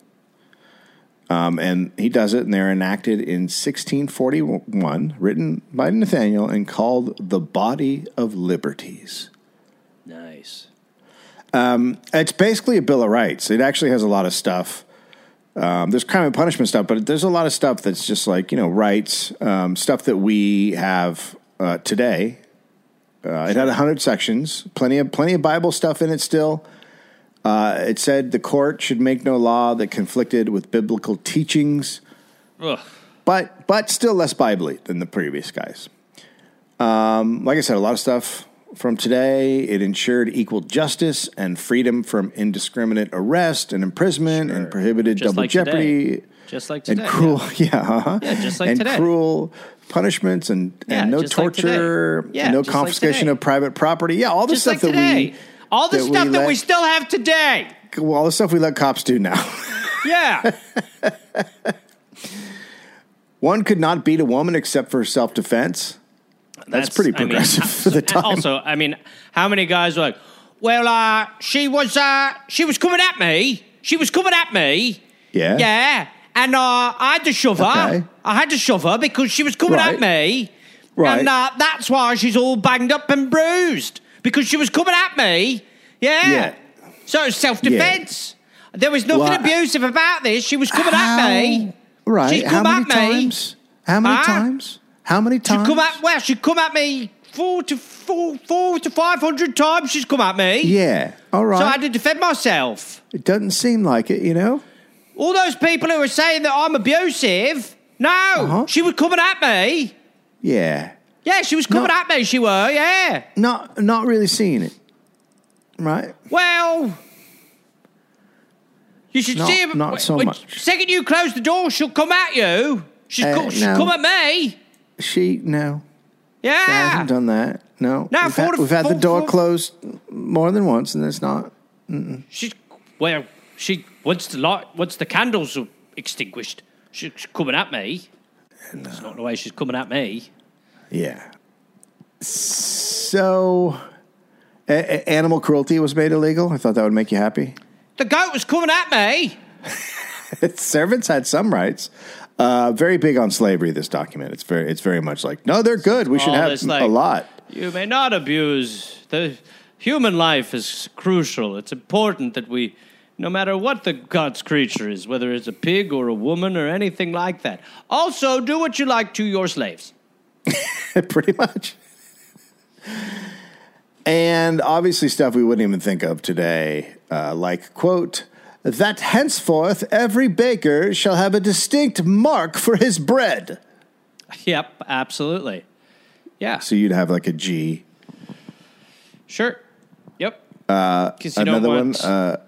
Speaker 1: um, and he does it, and they're enacted in sixteen forty-one, written by Nathaniel, and called the Body of Liberties.
Speaker 2: Nice.
Speaker 1: It's basically a Bill of Rights. It actually has a lot of stuff. Um, there's crime and punishment stuff, but there's a lot of stuff that's just like, you know, rights, um, stuff that we have uh, today. Uh, it had one hundred sections, plenty of plenty of Bible stuff in it still. Uh, it said the court should make no law that conflicted with biblical teachings,
Speaker 2: Ugh.
Speaker 1: but but still less Bible-y than the previous guys. Um, like I said, a lot of stuff from today. It ensured equal justice and freedom from indiscriminate arrest and imprisonment, and prohibited
Speaker 2: Just
Speaker 1: double
Speaker 2: like
Speaker 1: jeopardy.
Speaker 2: today. Just like today.
Speaker 1: And cruel, yeah, uh-huh.
Speaker 2: Yeah, just like
Speaker 1: and
Speaker 2: today.
Speaker 1: cruel punishments and,
Speaker 2: Yeah,
Speaker 1: and no
Speaker 2: just like today.
Speaker 1: torture,
Speaker 2: Yeah,
Speaker 1: no
Speaker 2: just like
Speaker 1: confiscation
Speaker 2: today.
Speaker 1: of private property. Yeah, all the
Speaker 2: Just
Speaker 1: stuff
Speaker 2: like
Speaker 1: that
Speaker 2: today.
Speaker 1: we,
Speaker 2: All the
Speaker 1: that we
Speaker 2: stuff that
Speaker 1: let-
Speaker 2: we still have today.
Speaker 1: well, all the stuff we let cops do now.
Speaker 2: Yeah.
Speaker 1: One could not beat a woman except for self-defense. That's, pretty
Speaker 2: I mean,
Speaker 1: progressive for the time.
Speaker 2: Also, I mean, how many guys were like, well, uh, she was, uh, she was coming at me. She was coming at me.
Speaker 1: Yeah.
Speaker 2: Yeah. And uh, I had to shove her.
Speaker 1: Okay.
Speaker 2: I had to shove her because she was coming
Speaker 1: Right.
Speaker 2: at me.
Speaker 1: Right.
Speaker 2: And uh, that's why she's all banged up and bruised. Because she was coming at me. Yeah.
Speaker 1: Yeah.
Speaker 2: So it's self-defense. There was nothing
Speaker 1: Well,
Speaker 2: abusive about this. She was coming at me.
Speaker 1: Right.
Speaker 2: She'd
Speaker 1: How
Speaker 2: come
Speaker 1: many
Speaker 2: at me.
Speaker 1: times? How many
Speaker 2: Huh?
Speaker 1: times? How many
Speaker 2: She'd
Speaker 1: times?
Speaker 2: come at well, she'd come at me four to four, four to five hundred times. She's come at me.
Speaker 1: Yeah. All right.
Speaker 2: So I had to defend myself.
Speaker 1: It doesn't seem like it, you know?
Speaker 2: All those people who were saying that I'm abusive, no,
Speaker 1: Uh-huh.
Speaker 2: she was coming at me.
Speaker 1: Yeah.
Speaker 2: Yeah, she was coming
Speaker 1: No.
Speaker 2: at me. She were, yeah.
Speaker 1: Not not really seeing it. Right?
Speaker 2: Well, you should
Speaker 1: Not-
Speaker 2: see her.
Speaker 1: not so
Speaker 2: when-
Speaker 1: much.
Speaker 2: Second you close the door, she'll come at you. She's
Speaker 1: Uh,
Speaker 2: co- she'll
Speaker 1: no.
Speaker 2: come at me.
Speaker 1: She no. She
Speaker 2: Yeah.
Speaker 1: hasn't done that. No.
Speaker 2: No,
Speaker 1: we've
Speaker 2: four
Speaker 1: had,
Speaker 2: to-
Speaker 1: we've had the
Speaker 2: four-
Speaker 1: door
Speaker 2: four-
Speaker 1: closed more than once, and it's not.
Speaker 2: She's well. She once the light, once the candles are extinguished, she's coming at me. That's not the way she's coming at me.
Speaker 1: Yeah. So, a- a- animal cruelty was made illegal. I thought that would make you happy.
Speaker 2: The goat was coming at me.
Speaker 1: Servants had some rights. Uh, very big on slavery, this document. It's very it's very much like, no, they're good. We should
Speaker 2: All
Speaker 1: have
Speaker 2: this,
Speaker 1: a
Speaker 2: like,
Speaker 1: lot.
Speaker 2: You may not abuse. The human life is crucial. It's important that we, no matter what the God's creature is, whether it's a pig or a woman or anything like that. Also, do what you like to your slaves.
Speaker 1: Pretty much. And obviously stuff we wouldn't even think of today, uh, like, quote, that henceforth every baker shall have a distinct mark for his bread.
Speaker 2: Yep, absolutely. Yeah.
Speaker 1: So you'd have like a G.
Speaker 2: Sure. Yep.
Speaker 1: Uh,
Speaker 2: you
Speaker 1: another
Speaker 2: don't want,
Speaker 1: one. Uh,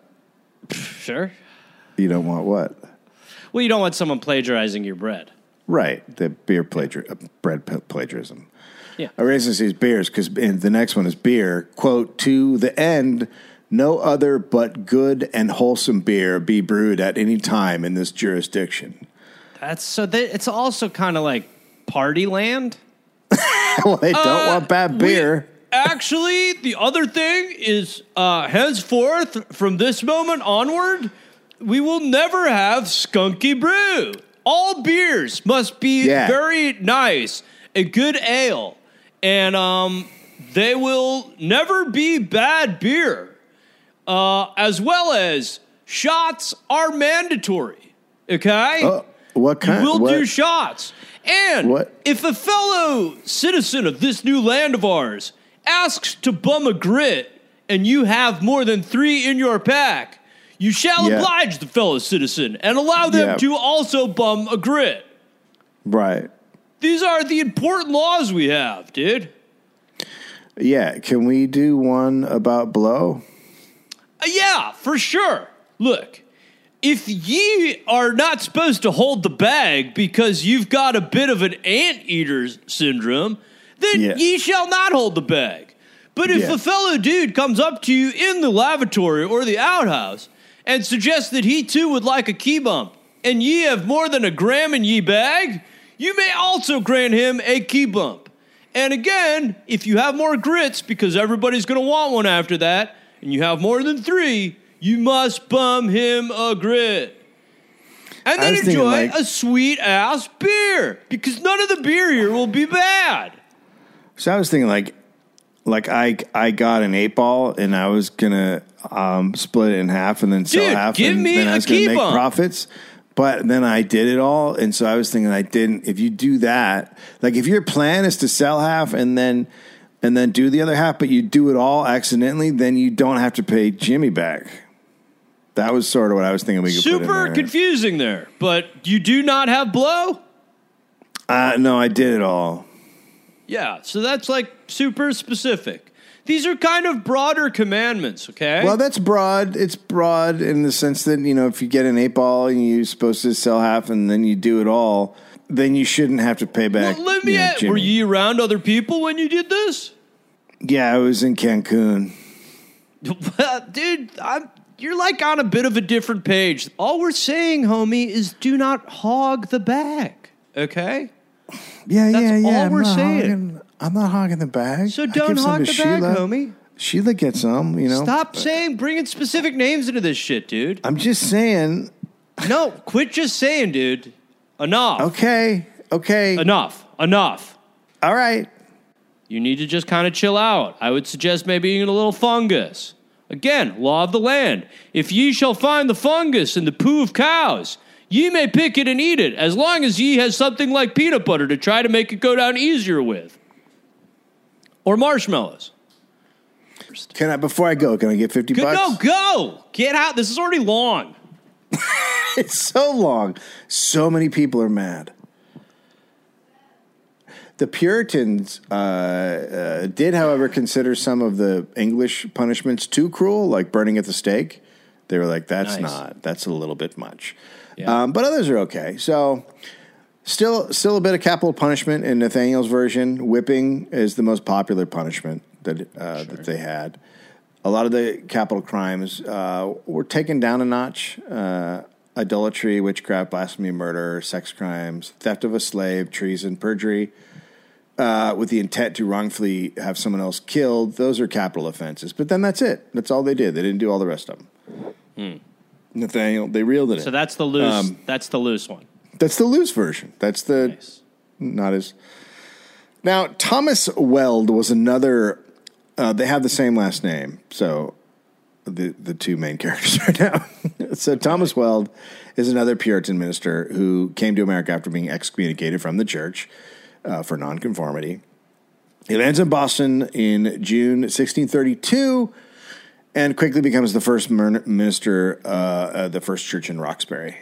Speaker 2: sure.
Speaker 1: You don't want what?
Speaker 2: Well, you don't want someone plagiarizing your bread.
Speaker 1: Right. The beer plagiar- uh, bread plagiarism.
Speaker 2: Yeah.
Speaker 1: I raised these beers because the next one is beer. Quote, to the end, no other but good and wholesome beer be brewed at any time in this jurisdiction.
Speaker 2: That's so that it's also kind of like party land.
Speaker 1: Well, they don't
Speaker 2: Uh,
Speaker 1: want bad beer.
Speaker 2: We, actually, the other thing is, uh, henceforth, from this moment onward, we will never have skunky brew. All beers must be
Speaker 1: Yeah.
Speaker 2: very nice, a good ale, and um, they will never be bad beer. Uh, as well as shots are mandatory. Okay,
Speaker 1: Oh, what kind?
Speaker 2: we'll
Speaker 1: what?
Speaker 2: do shots. And
Speaker 1: What?
Speaker 2: if a fellow citizen of this new land of ours asks to bum a grit and you have more than three in your pack, you shall
Speaker 1: Yeah.
Speaker 2: oblige the fellow citizen and allow them
Speaker 1: Yeah.
Speaker 2: to also bum a grit.
Speaker 1: Right.
Speaker 2: These are the important laws we have, dude.
Speaker 1: Yeah. Can we do one about blow?
Speaker 2: Uh, yeah, for sure. Look, if ye are not supposed to hold the bag because you've got a bit of an anteater syndrome, then
Speaker 1: Yeah.
Speaker 2: ye shall not hold the bag. But if
Speaker 1: Yeah.
Speaker 2: a fellow dude comes up to you in the lavatory or the outhouse and suggests that he too would like a key bump, and ye have more than a gram in ye bag, you may also grant him a key bump. And again, if you have more grits, because everybody's going to want one after that, and you have more than three, you must bum him a grit. And
Speaker 1: I
Speaker 2: then
Speaker 1: was thinking,
Speaker 2: enjoy
Speaker 1: like-
Speaker 2: a sweet-ass beer, because none of the beer here will be bad.
Speaker 1: So I was thinking, like, like I I got an eight ball and I was gonna um, split it in half and then sell
Speaker 2: Dude,
Speaker 1: half,
Speaker 2: give
Speaker 1: and
Speaker 2: me
Speaker 1: then I
Speaker 2: a
Speaker 1: was gonna
Speaker 2: key
Speaker 1: make
Speaker 2: bump.
Speaker 1: profits. But then I did it all, and so I was thinking I didn't. If you do that, like if your plan is to sell half and then and then do the other half, but you do it all accidentally, then you don't have to pay Jimmy back. That was sort of what I was thinking we could put in
Speaker 2: Super
Speaker 1: there.
Speaker 2: confusing there, but you do not have blow?
Speaker 1: Uh, no, I did it all.
Speaker 2: Yeah, so that's like super specific. These are kind of broader commandments, okay?
Speaker 1: Well, that's broad. It's broad in the sense that, you know, if you get an eight ball and you're supposed to sell half and then you do it all, then you shouldn't have to pay back.
Speaker 2: Well, let me
Speaker 1: you know,
Speaker 2: ask, were
Speaker 1: Jimmy.
Speaker 2: you around other people when you did this?
Speaker 1: Yeah, I was in Cancun.
Speaker 2: Dude, I'm, you're like on a bit of a different page. All we're saying, homie, is do not hog the bag, okay?
Speaker 1: Yeah,
Speaker 2: That's
Speaker 1: yeah, yeah.
Speaker 2: all
Speaker 1: I'm
Speaker 2: we're
Speaker 1: not
Speaker 2: saying.
Speaker 1: Hogging, I'm not hogging the bag.
Speaker 2: So
Speaker 1: I
Speaker 2: don't
Speaker 1: give some
Speaker 2: hog
Speaker 1: to
Speaker 2: the bag,
Speaker 1: Sheila.
Speaker 2: homie.
Speaker 1: Sheila gets some, you know.
Speaker 2: Stop saying, bringing specific names into this shit, dude.
Speaker 1: I'm just saying.
Speaker 2: No, quit just saying, dude. Enough.
Speaker 1: Okay, okay.
Speaker 2: Enough. Enough.
Speaker 1: All right.
Speaker 2: You need to just kind of chill out. I would suggest maybe eating a little fungus. Again, law of the land. If ye shall find the fungus in the poo of cows, ye may pick it and eat it, as long as ye has something like peanut butter to try to make it go down easier with. Or marshmallows.
Speaker 1: Can I, before I go, can I get fifty
Speaker 2: Go,
Speaker 1: bucks?
Speaker 2: go, go! Get out. This is already long.
Speaker 1: It's so long. So many people are mad. The Puritans uh, uh, did, however, consider some of the English punishments too cruel, like burning at the stake. They were like, that's
Speaker 2: Nice.
Speaker 1: not, that's a little bit much.
Speaker 2: Yeah.
Speaker 1: Um, but others are okay. So still still a bit of capital punishment in Nathaniel's version. Whipping is the most popular punishment that, uh, that they had. A lot of the capital crimes uh, were taken down a notch. Uh, idolatry, witchcraft, blasphemy, murder, sex crimes, theft of a slave, treason, perjury, uh, with the intent to wrongfully have someone else killed. Those are capital offenses. But then that's it. That's all they did. They didn't do all the rest of them. Hmm. Nathaniel, they reeled it in.
Speaker 2: So that's the loose.
Speaker 1: Um,
Speaker 2: that's the loose one.
Speaker 1: That's the loose version. That's the
Speaker 2: Nice.
Speaker 1: not as. Now, Thomas Weld was another. Uh, they have the same last name, so the the two main characters right now. So Thomas Weld is another Puritan minister who came to America after being excommunicated from the church uh, for nonconformity. He lands in Boston in June sixteen thirty-two and quickly becomes the first minister, uh, uh, the first church in Roxbury.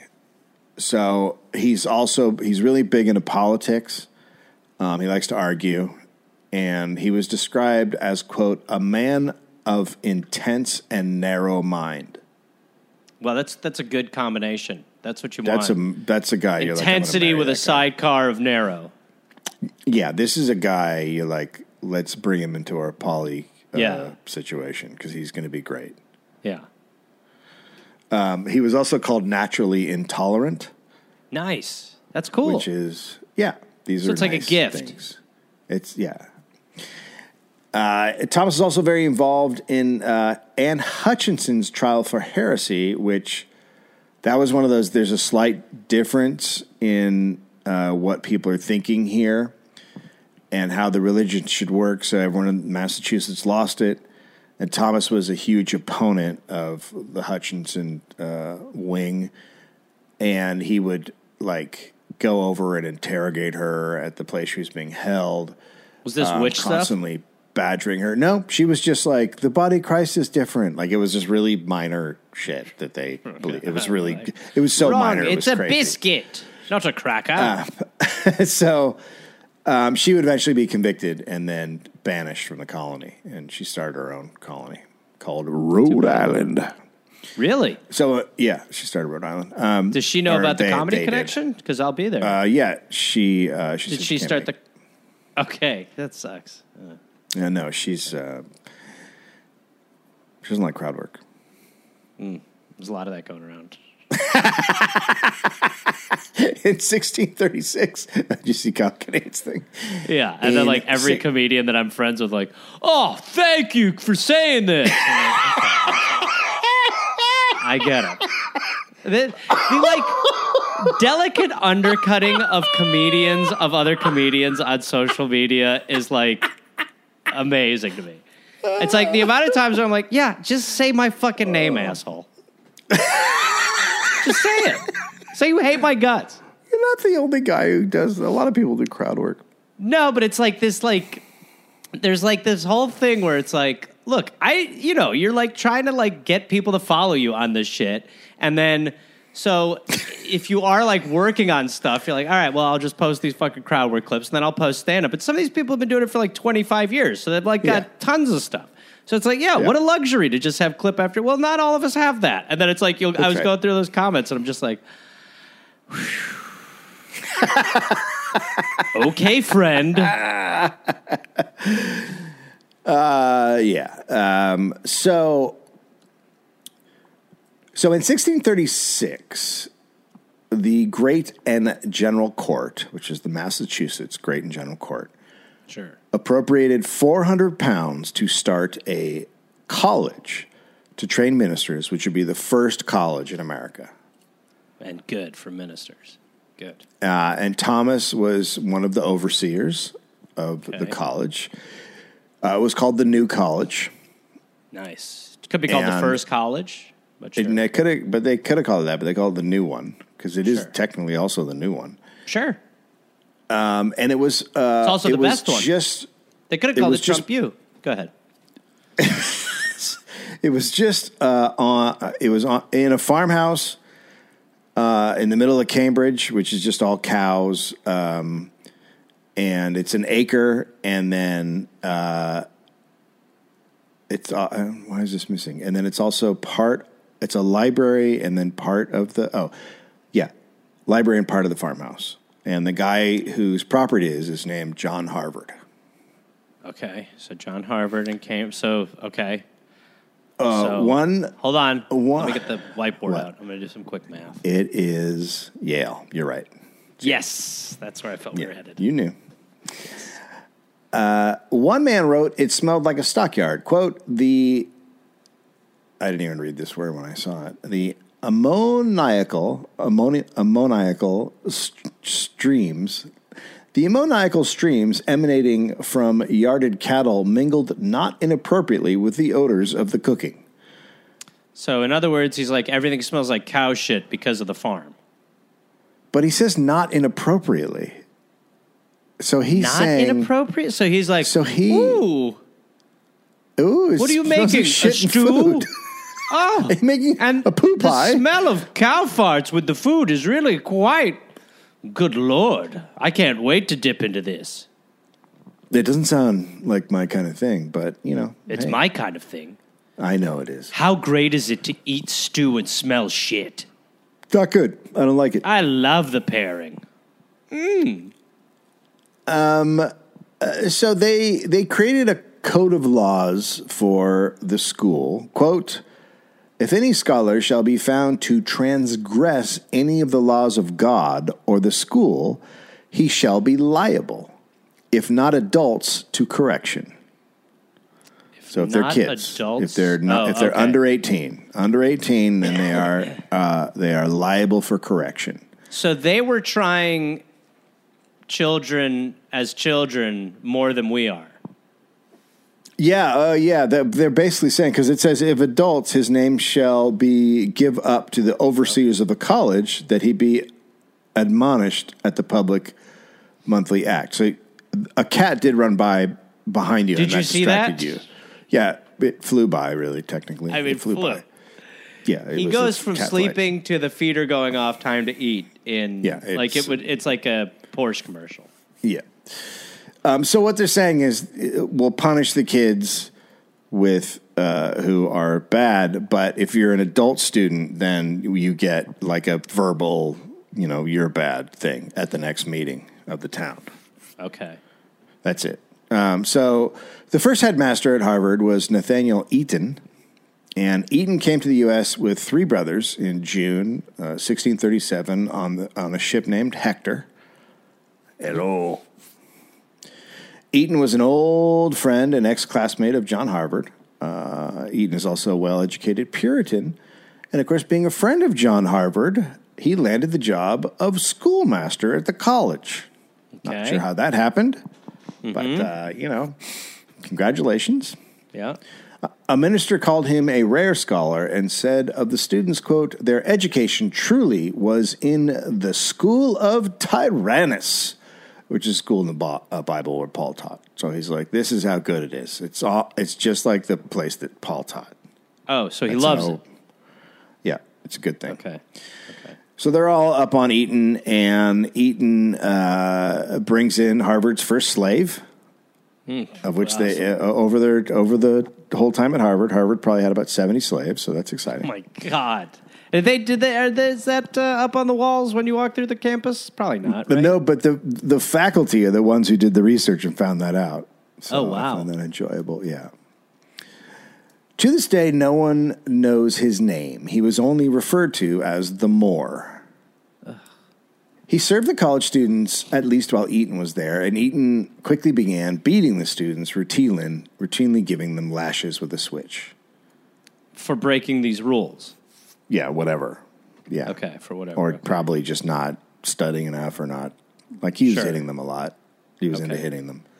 Speaker 1: So he's also, he's really big into politics. Um, he likes to argue. And he was described as, quote, a man of intense and narrow mind.
Speaker 2: Well, that's that's a good combination. That's what you
Speaker 1: That's a,
Speaker 2: want.
Speaker 1: that's a guy you're like, I'm gonna
Speaker 2: Intensity
Speaker 1: marry
Speaker 2: with a
Speaker 1: that guy.
Speaker 2: sidecar of narrow.
Speaker 1: Yeah, this is a guy you're like, let's bring him into our poly uh,
Speaker 2: Yeah.
Speaker 1: situation because he's going to be great.
Speaker 2: Yeah.
Speaker 1: Um, he was also called naturally intolerant,
Speaker 2: Nice. That's cool.
Speaker 1: which is, yeah, these
Speaker 2: So
Speaker 1: are
Speaker 2: it's like a
Speaker 1: nice
Speaker 2: gift.
Speaker 1: things. It's, yeah. Uh, Thomas is also very involved in uh, Anne Hutchinson's trial for heresy, which that was one of those, there's a slight difference in uh, what people are thinking here and how the religion should work. So everyone in Massachusetts lost it. And Thomas was a huge opponent of the Hutchinson uh, wing. And he would, like, go over and interrogate her at the place she was being held.
Speaker 2: Was this
Speaker 1: um,
Speaker 2: witch stuff?
Speaker 1: constantly badgering her. No, she was just like, the body of Christ is different. Like, it was just really minor shit that they believe. It was really, it was so
Speaker 2: Wrong.
Speaker 1: minor. It
Speaker 2: It's
Speaker 1: was
Speaker 2: a
Speaker 1: crazy.
Speaker 2: biscuit, not a cracker.
Speaker 1: So um, she would eventually be convicted and then banished from the colony. And she started her own colony called Rhode Island.
Speaker 2: Really?
Speaker 1: So, uh, yeah, she started Rhode Island. Um,
Speaker 2: Does she know
Speaker 1: or
Speaker 2: about the
Speaker 1: they-
Speaker 2: comedy
Speaker 1: they did.
Speaker 2: connection? Because I'll be there.
Speaker 1: Uh, yeah, she. Uh, she
Speaker 2: Did
Speaker 1: said
Speaker 2: she
Speaker 1: can't
Speaker 2: start
Speaker 1: make-
Speaker 2: the? Okay, that sucks. Uh,
Speaker 1: Yeah, no, she's. Uh, she doesn't like crowd work.
Speaker 2: there's a lot of that going around.
Speaker 1: In sixteen thirty-six, did you see Kyle Kinane's thing?
Speaker 2: Yeah, and then
Speaker 1: In
Speaker 2: like every
Speaker 1: si-
Speaker 2: comedian that I'm friends with, like, oh, thank you for saying this. I get it. The, the like delicate undercutting of comedians of other comedians on social media is like amazing to me. It's like the amount of times where I'm like, yeah, just say my fucking name, asshole. Just say it. Say you hate my guts.
Speaker 1: You're not the only guy who does. A lot of people do crowd work.
Speaker 2: No, but it's like this, like, there's like this whole thing where it's like, look, I, you know, you're like trying to like get people to follow you on this shit. And then, so if you are like working on stuff, you're like, all right, well, I'll just post these fucking crowd work clips and then I'll post stand up. But some of these people have been doing it for like twenty-five years. So they've like got
Speaker 1: Yeah.
Speaker 2: tons of stuff. So it's like, yeah,
Speaker 1: Yeah.
Speaker 2: what a luxury to just have clip after. Well, not all of us have that. And then it's like, you'll, I
Speaker 1: That's
Speaker 2: was
Speaker 1: right.
Speaker 2: going through those comments and I'm just like, okay, friend.
Speaker 1: Uh, yeah. Um, so, so in sixteen thirty-six, the Great and General Court, which is the Massachusetts Great and General Court,
Speaker 2: Sure.
Speaker 1: appropriated four hundred pounds to start a college to train ministers, which would be the first college in America.
Speaker 2: And good for ministers. Good.
Speaker 1: Uh, and Thomas was one of the overseers of the
Speaker 2: Okay.
Speaker 1: college. Uh, it was called the New College.
Speaker 2: Nice. It could be called the
Speaker 1: And-
Speaker 2: first college, but sure.
Speaker 1: And they could have, but they could have called it that, but they called it the new one because it is
Speaker 2: Sure.
Speaker 1: technically also the new one.
Speaker 2: Sure.
Speaker 1: Um, and it was uh,
Speaker 2: It's also
Speaker 1: it
Speaker 2: the
Speaker 1: was
Speaker 2: best one.
Speaker 1: Just
Speaker 2: They could have
Speaker 1: It
Speaker 2: called
Speaker 1: was
Speaker 2: it Trump
Speaker 1: just-
Speaker 2: U. Go ahead.
Speaker 1: it was just uh, on. It was on, in a farmhouse uh, in the middle of Cambridge, which is just all cows. Um, and it's an acre, and then uh, it's uh, uh, why is this missing? And then it's also part. It's a library, and then part of the oh, yeah, library and part of the farmhouse. And the guy whose property it is is named John Harvard.
Speaker 2: Okay. So John Harvard and came. So, okay.
Speaker 1: Uh,
Speaker 2: So-
Speaker 1: one,
Speaker 2: Hold on.
Speaker 1: One-
Speaker 2: Let me get the whiteboard
Speaker 1: What?
Speaker 2: out. I'm going to do some quick math.
Speaker 1: it is Yale. You're right.
Speaker 2: Yes. That's where I felt we were
Speaker 1: Yeah,
Speaker 2: headed.
Speaker 1: you knew. Uh, one man wrote, "It smelled like a stockyard." Quote, the, I didn't even read this word when I saw it. The ammoniacal, ammoni- ammoniacal st- streams. The ammoniacal streams emanating from yarded cattle mingled not inappropriately with the odors of the cooking.
Speaker 2: So, in other words, he's like, everything smells like cow shit because of the farm.
Speaker 1: But he says not inappropriately. So he's
Speaker 2: Not
Speaker 1: saying...
Speaker 2: inappropriate? So he's like,
Speaker 1: So he-
Speaker 2: ooh,
Speaker 1: Ooh, it
Speaker 2: what are you
Speaker 1: smells
Speaker 2: making?
Speaker 1: like shit
Speaker 2: A
Speaker 1: and
Speaker 2: stew?
Speaker 1: food.
Speaker 2: Oh,
Speaker 1: Are you making
Speaker 2: and
Speaker 1: a poo
Speaker 2: the
Speaker 1: pie?
Speaker 2: smell of cow farts with the food is really quite... Good Lord. I can't wait to dip into this.
Speaker 1: It doesn't sound like my kind of thing, but, you know.
Speaker 2: It's
Speaker 1: hey,
Speaker 2: my kind of thing.
Speaker 1: I know it is.
Speaker 2: How great is it to eat stew and smell shit?
Speaker 1: Not good. I don't like it.
Speaker 2: I love the pairing.
Speaker 1: So they they created a code of laws for the school. Quote, if any scholar shall be found to transgress any of the laws of God or the school, he shall be liable, if not adults, to correction. So if they're
Speaker 2: not
Speaker 1: kids,
Speaker 2: adults?
Speaker 1: if they're not,
Speaker 2: Oh,
Speaker 1: if they're
Speaker 2: okay.
Speaker 1: under eighteen, under eighteen, then they are uh, they are liable for correction.
Speaker 2: So they were trying children as children more than we are.
Speaker 1: Yeah, uh, yeah. They're, they're basically saying, because it says, if adults, his name shall be give up to the overseers of the college, that he be admonished at the public monthly act. So a cat did run by behind you.
Speaker 2: Did
Speaker 1: and
Speaker 2: you
Speaker 1: that
Speaker 2: see
Speaker 1: distracted
Speaker 2: that?
Speaker 1: You. Yeah, it flew by, really, technically.
Speaker 2: I mean,
Speaker 1: it flew,
Speaker 2: flew.
Speaker 1: by. Yeah, it
Speaker 2: He
Speaker 1: was
Speaker 2: goes
Speaker 1: a
Speaker 2: from
Speaker 1: cat flight.
Speaker 2: sleeping to the feeder going off, time to eat in
Speaker 1: Yeah,
Speaker 2: like it
Speaker 1: it's-
Speaker 2: would it's like a Porsche commercial.
Speaker 1: Yeah. Um, so what they're saying is, uh, we'll punish the kids with uh, who are bad, but if you're an adult student, then you get like a verbal, you know, you're bad thing at the next meeting of the town.
Speaker 2: Okay.
Speaker 1: That's it. Um, so the first headmaster at Harvard was Nathaniel Eaton, and Eaton came to the U S with three brothers in June uh, sixteen thirty-seven on the on a ship named Hector. Hello. Eaton was an old friend and ex-classmate of John Harvard. Uh, Eaton is also a well-educated Puritan. And, of course, being a friend of John Harvard, he landed the job of schoolmaster at the college. Not
Speaker 2: Okay.
Speaker 1: sure how that happened, but, uh, you know, congratulations.
Speaker 2: Yeah.
Speaker 1: A minister called him a rare scholar and said of the students, quote, their education truly was in the school of Tyrannus, which is a school in the Bi- uh, Bible where Paul taught. So he's like, this is how good it is. It's all. It's just like the place that Paul taught.
Speaker 2: Oh, so he
Speaker 1: That's
Speaker 2: loves
Speaker 1: how-
Speaker 2: it.
Speaker 1: Yeah, it's a good thing.
Speaker 2: Okay.
Speaker 1: So they're all up on Eaton, and Eaton uh, brings in Harvard's first slave, of which they uh, over their over the whole time at Harvard, Harvard probably had about seventy slaves. So that's exciting.
Speaker 2: Oh my God. Did they did they are they, is that uh, up on the walls when you walk through the campus? Probably not.
Speaker 1: But
Speaker 2: right?
Speaker 1: no, but the the faculty are the ones who did the research and found that out. So
Speaker 2: Oh, wow.
Speaker 1: I found that enjoyable. Yeah. To this day, no one knows his name. He was only referred to as the Moor. He served the college students at least while Eaton was there, and Eaton quickly began beating the students, routinely, routinely giving them lashes with a switch.
Speaker 2: For breaking these rules.
Speaker 1: Yeah, whatever. Yeah.
Speaker 2: Okay, for whatever.
Speaker 1: Or
Speaker 2: okay.
Speaker 1: probably just not studying enough or not. Like, he was
Speaker 2: Sure.
Speaker 1: hitting them a lot. He was into
Speaker 2: Okay.
Speaker 1: hitting them.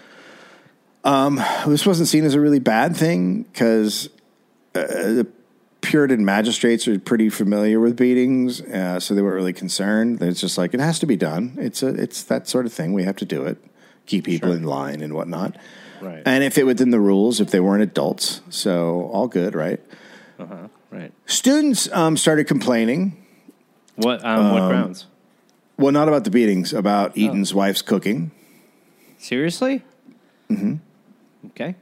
Speaker 1: Um, this wasn't seen as a really bad thing because uh, the Puritan magistrates are pretty familiar with beatings, uh, so they weren't really concerned. It's just like, it has to be done. It's a, it's that sort of thing. We have to do it. Keep people
Speaker 2: Sure.
Speaker 1: in line and whatnot.
Speaker 2: Right.
Speaker 1: And if it within the rules, if they weren't adults. So all good, right?
Speaker 2: Uh-huh. Right.
Speaker 1: Students um, started complaining.
Speaker 2: What um, what grounds?
Speaker 1: Well, not about the beatings, about Eaton's wife's cooking.
Speaker 2: Seriously? Mm-hmm. Okay.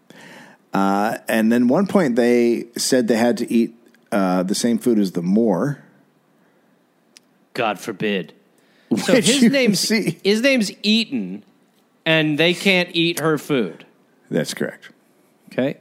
Speaker 1: Uh, and then one point they said they had to eat uh, the same food as the Moor.
Speaker 2: God forbid. So
Speaker 1: Which
Speaker 2: his
Speaker 1: you
Speaker 2: name's
Speaker 1: see.
Speaker 2: his name's Eaton, and they can't eat her food.
Speaker 1: That's correct.
Speaker 2: Okay.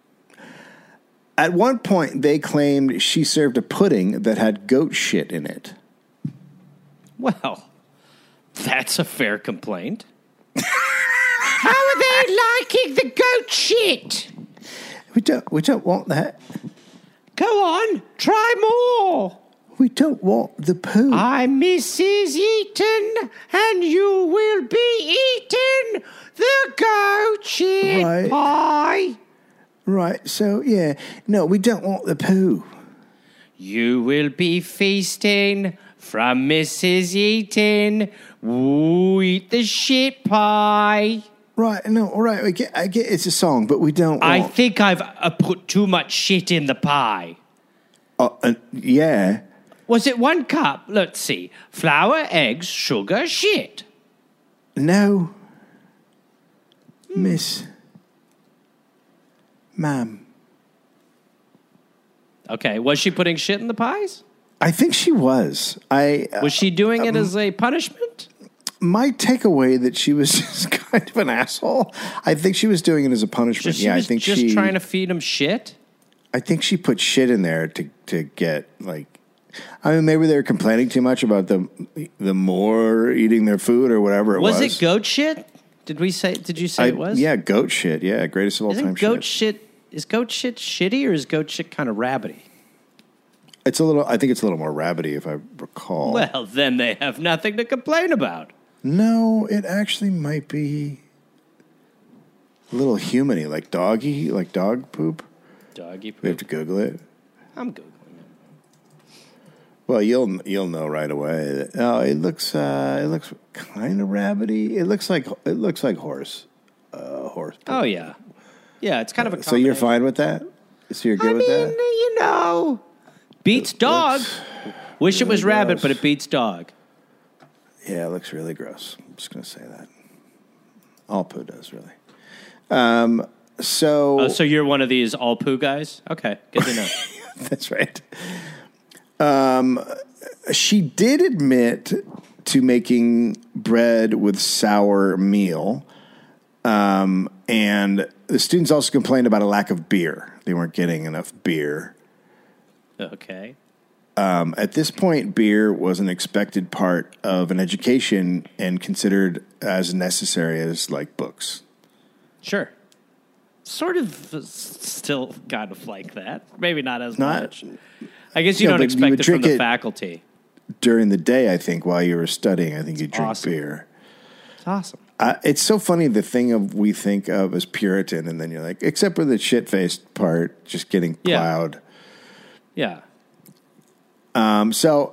Speaker 1: At one point, they claimed she served a pudding that had goat shit in it.
Speaker 2: Well, that's a fair complaint. How are they liking the goat shit?
Speaker 1: We don't, we don't want that.
Speaker 2: Go on, try more.
Speaker 1: We don't want the poo.
Speaker 2: I'm Missus Eaton, and you will be eating the goat shit
Speaker 1: Right.
Speaker 2: pie.
Speaker 1: Right, so, yeah. No, we don't want the poo.
Speaker 2: You will be feasting from Missus Eaton. Ooh, eat the shit pie.
Speaker 1: Right, no, all right, I get, I get it's a song, but we don't want...
Speaker 2: I think I've uh, put too much shit in the pie.
Speaker 1: Uh, uh, yeah.
Speaker 2: Was it one cup? Let's see. Flour, eggs, sugar, shit.
Speaker 1: No. Miss. Ma'am.
Speaker 2: Okay, was she putting shit in the pies?
Speaker 1: I think she was. I uh,
Speaker 2: Was she doing it as a punishment?
Speaker 1: my takeaway that she was just kind of an asshole. I think she was doing it as a punishment.
Speaker 2: Just, she
Speaker 1: yeah,
Speaker 2: was
Speaker 1: I think
Speaker 2: just
Speaker 1: she
Speaker 2: trying to feed him shit?
Speaker 1: I think she put shit in there to to get like I mean maybe they were complaining too much about the the more eating their food or whatever it was.
Speaker 2: Was it goat shit? Did we say did you say
Speaker 1: I,
Speaker 2: it was?
Speaker 1: Yeah, goat shit. Yeah, greatest of all
Speaker 2: Isn't
Speaker 1: time
Speaker 2: goat
Speaker 1: shit.
Speaker 2: shit is goat shit shitty or is goat shit kind of rabbity?
Speaker 1: It's a little I think it's a little more rabbity if I recall.
Speaker 2: Well, then they have nothing to complain about.
Speaker 1: No, it actually might be a little humany, like doggy, like dog poop.
Speaker 2: Doggy
Speaker 1: We have
Speaker 2: poop.
Speaker 1: to Google it.
Speaker 2: I'm googling it.
Speaker 1: Well, you'll you'll know right away. Oh, it looks uh, it looks kind of rabbity. It looks like it looks like horse, uh, horse. poop.
Speaker 2: Oh yeah, yeah. It's kind of a.
Speaker 1: So you're
Speaker 2: combination.
Speaker 1: fine with that? So you're good
Speaker 2: I
Speaker 1: with
Speaker 2: mean,
Speaker 1: that?
Speaker 2: you know, beats dog.
Speaker 1: looks
Speaker 2: Wish it was
Speaker 1: really
Speaker 2: rabbit,
Speaker 1: gross.
Speaker 2: but it beats dog.
Speaker 1: Yeah, it looks really gross. I'm just gonna say that. All poo does really. Um. So
Speaker 2: Oh, so you're one of these all poo guys? Okay, good to know.
Speaker 1: that's right. Um, she did admit to making bread with sour meal. Um, and the students also complained about a lack of beer. They weren't getting enough beer.
Speaker 2: Okay.
Speaker 1: Um, at this point, beer was an expected part of an education and considered as necessary as like books.
Speaker 2: Sure. Sort of uh, still kind of like that. Maybe not as
Speaker 1: Not-
Speaker 2: much. I guess you
Speaker 1: No,
Speaker 2: don't
Speaker 1: but you
Speaker 2: expect
Speaker 1: would
Speaker 2: it from
Speaker 1: drink
Speaker 2: the
Speaker 1: it-
Speaker 2: faculty.
Speaker 1: During the day, I think, while you were studying, I think you drink
Speaker 2: Awesome.
Speaker 1: beer.
Speaker 2: It's awesome.
Speaker 1: Uh, it's so funny the thing of we think of as Puritan, and then you're like, except for the shit faced part, just getting
Speaker 2: Yeah.
Speaker 1: plowed.
Speaker 2: Yeah.
Speaker 1: Um, so,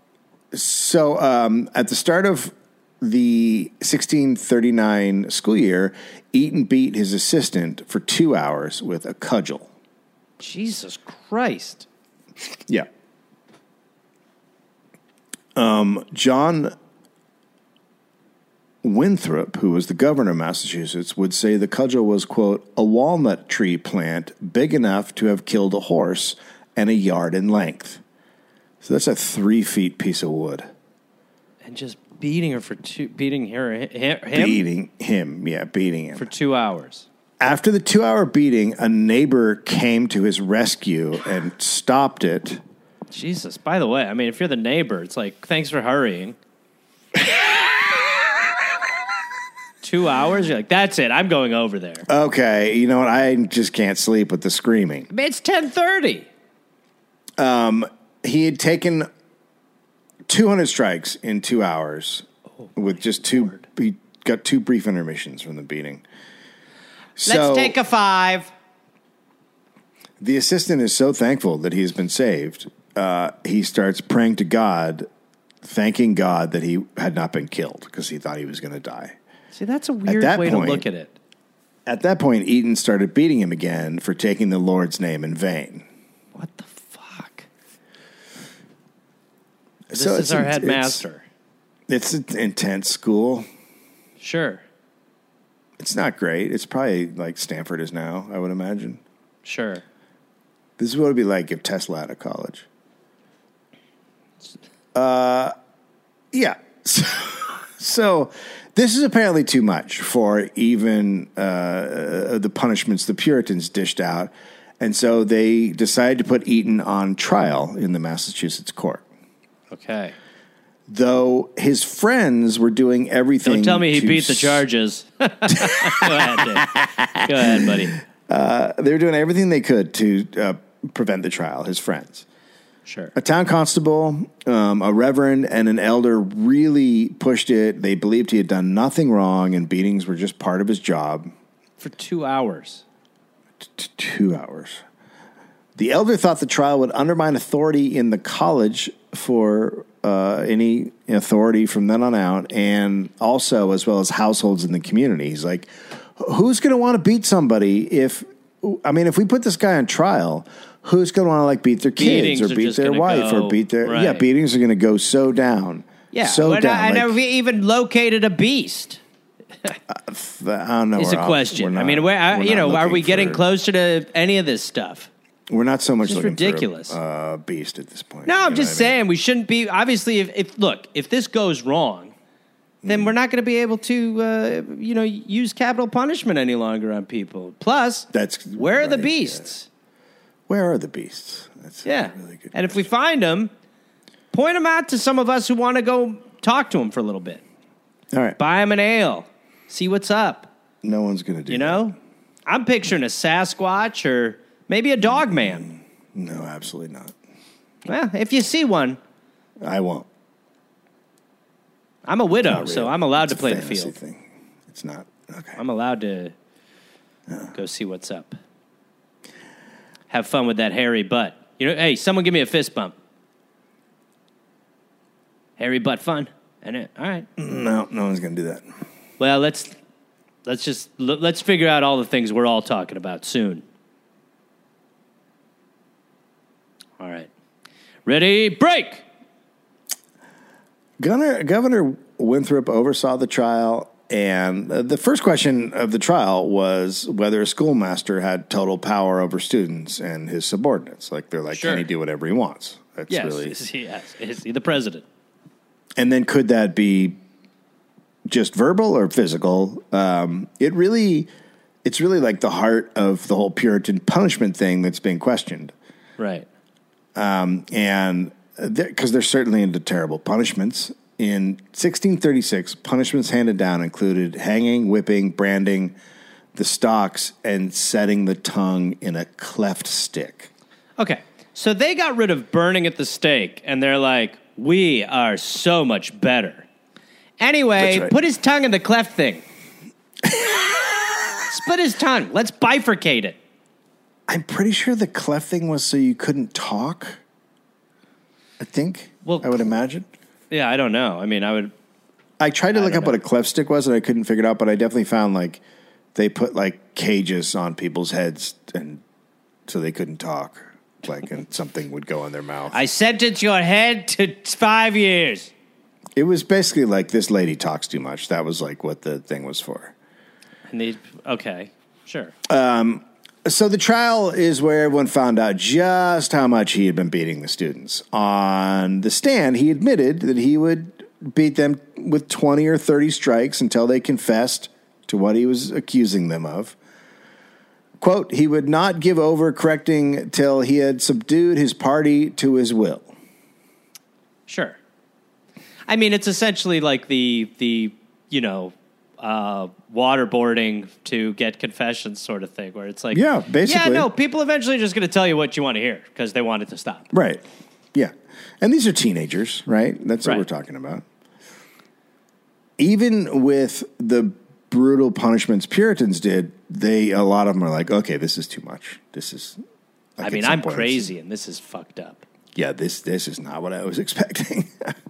Speaker 1: so um, at the start of the sixteen thirty-nine school year, Eaton beat his assistant for two hours with a cudgel.
Speaker 2: Jesus Christ.
Speaker 1: Yeah. Um, John Winthrop, who was the governor of Massachusetts, would say the cudgel was, quote, a walnut tree plant big enough to have killed a horse and a yard in length. So that's a three feet piece of wood.
Speaker 2: And just beating her for two, beating her, him, him
Speaker 1: Beating him. Yeah, beating him.
Speaker 2: for two hours.
Speaker 1: After the two hour beating, a neighbor came to his rescue and stopped it.
Speaker 2: Jesus. By the way, I mean, if you're the neighbor, it's like, thanks for hurrying. Two hours? You're like, that's it. I'm going over there.
Speaker 1: Okay, you know what? I just can't sleep with the screaming.
Speaker 2: It's ten thirty.
Speaker 1: He had taken two hundred strikes in two hours with just two. He got two brief intermissions from the beating. So
Speaker 2: Let's take a five.
Speaker 1: the assistant is so thankful that he's been saved. Uh, he starts praying to God, thanking God that he had not been killed because he thought he was going to die.
Speaker 2: See, that's a weird
Speaker 1: that
Speaker 2: way
Speaker 1: point-
Speaker 2: to look at it.
Speaker 1: At that point, Eaton started beating him again for taking the Lord's name in vain.
Speaker 2: What the fuck? This
Speaker 1: So
Speaker 2: is
Speaker 1: it's
Speaker 2: our
Speaker 1: in-
Speaker 2: headmaster.
Speaker 1: It's an intense school.
Speaker 2: Sure.
Speaker 1: It's not great. It's probably like Stanford is now, I would imagine.
Speaker 2: Sure.
Speaker 1: This is what it'd be like if Tesla had a college. Uh, yeah. So, so this is apparently too much for even uh, the punishments the Puritans dished out. And so they decided to put Eaton on trial in the Massachusetts court.
Speaker 2: Okay.
Speaker 1: Though his friends were doing everything.
Speaker 2: Don't tell me he
Speaker 1: to
Speaker 2: beat the
Speaker 1: s-
Speaker 2: charges. Go ahead, Dave. Go ahead, buddy.
Speaker 1: They were doing everything they could to uh, prevent the trial, his friends.
Speaker 2: Sure.
Speaker 1: A town constable, um, a reverend, and an elder really pushed it. They believed he had done nothing wrong and beatings were just part of his job.
Speaker 2: For two hours.
Speaker 1: T- two hours. The elder thought the trial would undermine authority in the college for uh, any authority from then on out, and also as well as households in the community. He's like, who's going to want to beat somebody if, I mean, if we put this guy on trial, who's going to want to like beat their kids
Speaker 2: Beatings
Speaker 1: or
Speaker 2: are
Speaker 1: beat
Speaker 2: just
Speaker 1: their
Speaker 2: gonna
Speaker 1: wife
Speaker 2: go-
Speaker 1: or beat their,
Speaker 2: right.
Speaker 1: yeah, beatings are going to go so down.
Speaker 2: Yeah.
Speaker 1: So
Speaker 2: Well,
Speaker 1: down.
Speaker 2: I, I
Speaker 1: like,
Speaker 2: never even located a beast.
Speaker 1: I don't know.
Speaker 2: It's
Speaker 1: we're
Speaker 2: a
Speaker 1: not-
Speaker 2: question.
Speaker 1: we're not-
Speaker 2: I mean, where, I,
Speaker 1: we're
Speaker 2: you
Speaker 1: not
Speaker 2: know, are
Speaker 1: looking
Speaker 2: we getting
Speaker 1: for-
Speaker 2: closer to any of this stuff?
Speaker 1: We're not so much
Speaker 2: This is
Speaker 1: looking
Speaker 2: ridiculous.
Speaker 1: for a uh, beast at this point.
Speaker 2: No,
Speaker 1: You
Speaker 2: I'm
Speaker 1: know
Speaker 2: just
Speaker 1: what I mean?
Speaker 2: saying we shouldn't be. Obviously, if, if look, if this goes wrong, then we're not going to be able to, uh, you know, use capital punishment any longer on people. Plus,
Speaker 1: That's
Speaker 2: where are the
Speaker 1: right,
Speaker 2: beasts?
Speaker 1: Where are the beasts? That's
Speaker 2: Yeah,
Speaker 1: a really good.
Speaker 2: and if we find them, point them out to some of us who want to go talk to them for a little bit.
Speaker 1: All right,
Speaker 2: Buy them an ale, see what's up.
Speaker 1: no one's going to do.
Speaker 2: You know, I'm picturing a Sasquatch or maybe a dog man.
Speaker 1: that. No, absolutely not.
Speaker 2: Well, if you see one,
Speaker 1: I won't.
Speaker 2: I'm a widow,
Speaker 1: Not
Speaker 2: so
Speaker 1: really.
Speaker 2: I'm allowed
Speaker 1: It's
Speaker 2: to
Speaker 1: a
Speaker 2: play the
Speaker 1: fantasy
Speaker 2: field.
Speaker 1: Thing. It's not okay.
Speaker 2: I'm allowed to go see what's up. Have fun with that hairy butt. You know, hey, someone give me a fist bump. Hairy butt fun. And it, all right.
Speaker 1: No, no one's going to do that.
Speaker 2: Well, let's let's just let's figure out all the things we're all talking about soon. All right. Ready? Break.
Speaker 1: Governor, Governor Winthrop oversaw the trial, and uh, the first question of the trial was whether a schoolmaster had total power over students and his subordinates. Like, they're like,
Speaker 2: Sure.
Speaker 1: can he do whatever he wants? That's
Speaker 2: Yes,
Speaker 1: really.
Speaker 2: is he, yes. Is he the president?
Speaker 1: And then could that be just verbal or physical? Um, it really, it's really like the heart of the whole Puritan punishment thing that's being questioned.
Speaker 2: Right.
Speaker 1: And because they're certainly into terrible punishments. In sixteen thirty-six, punishments handed down included hanging, whipping, branding the stocks, and setting the tongue in a cleft stick.
Speaker 2: Okay. So they got rid of burning at the stake, and they're like, we are so much better. Anyway,
Speaker 1: That's right.
Speaker 2: put his tongue in the cleft thing. Split his tongue. Let's bifurcate it.
Speaker 1: I'm pretty sure the cleft thing was so you couldn't talk. I think.
Speaker 2: Well,
Speaker 1: I would imagine.
Speaker 2: Yeah, I don't know. I mean, I would...
Speaker 1: I tried to
Speaker 2: I
Speaker 1: look
Speaker 2: don't
Speaker 1: up what
Speaker 2: know.
Speaker 1: a cleft stick was, and I couldn't figure it out. But I definitely found like they put like cages on people's heads, and so they couldn't talk. Like, and something would go in their mouth.
Speaker 2: I sentence your head to five years.
Speaker 1: It was basically like this lady talks too much. That was like what the thing was for.
Speaker 2: And they... Okay, sure.
Speaker 1: So the trial is where everyone found out just how much he had been beating the students. On the stand, he admitted that he would beat them with twenty or thirty strikes until they confessed to what he was accusing them of. Quote, he would not give over correcting till he had subdued his party to his will.
Speaker 2: Sure. I mean, it's essentially like the, the you know... Uh, waterboarding to get confessions sort of thing, where it's like,
Speaker 1: Yeah, basically.
Speaker 2: yeah, no, people eventually are just going to tell you what you want to hear because they want it to stop.
Speaker 1: Right. Yeah. And these are teenagers, right? That's
Speaker 2: Right.
Speaker 1: what we're talking about. Even with the brutal punishments Puritans did, they a lot of them are like, okay, this is too much. This is. like,
Speaker 2: I
Speaker 1: at
Speaker 2: mean,
Speaker 1: some
Speaker 2: I'm
Speaker 1: point,
Speaker 2: crazy, and this is fucked up.
Speaker 1: Yeah, this this is not what I was expecting.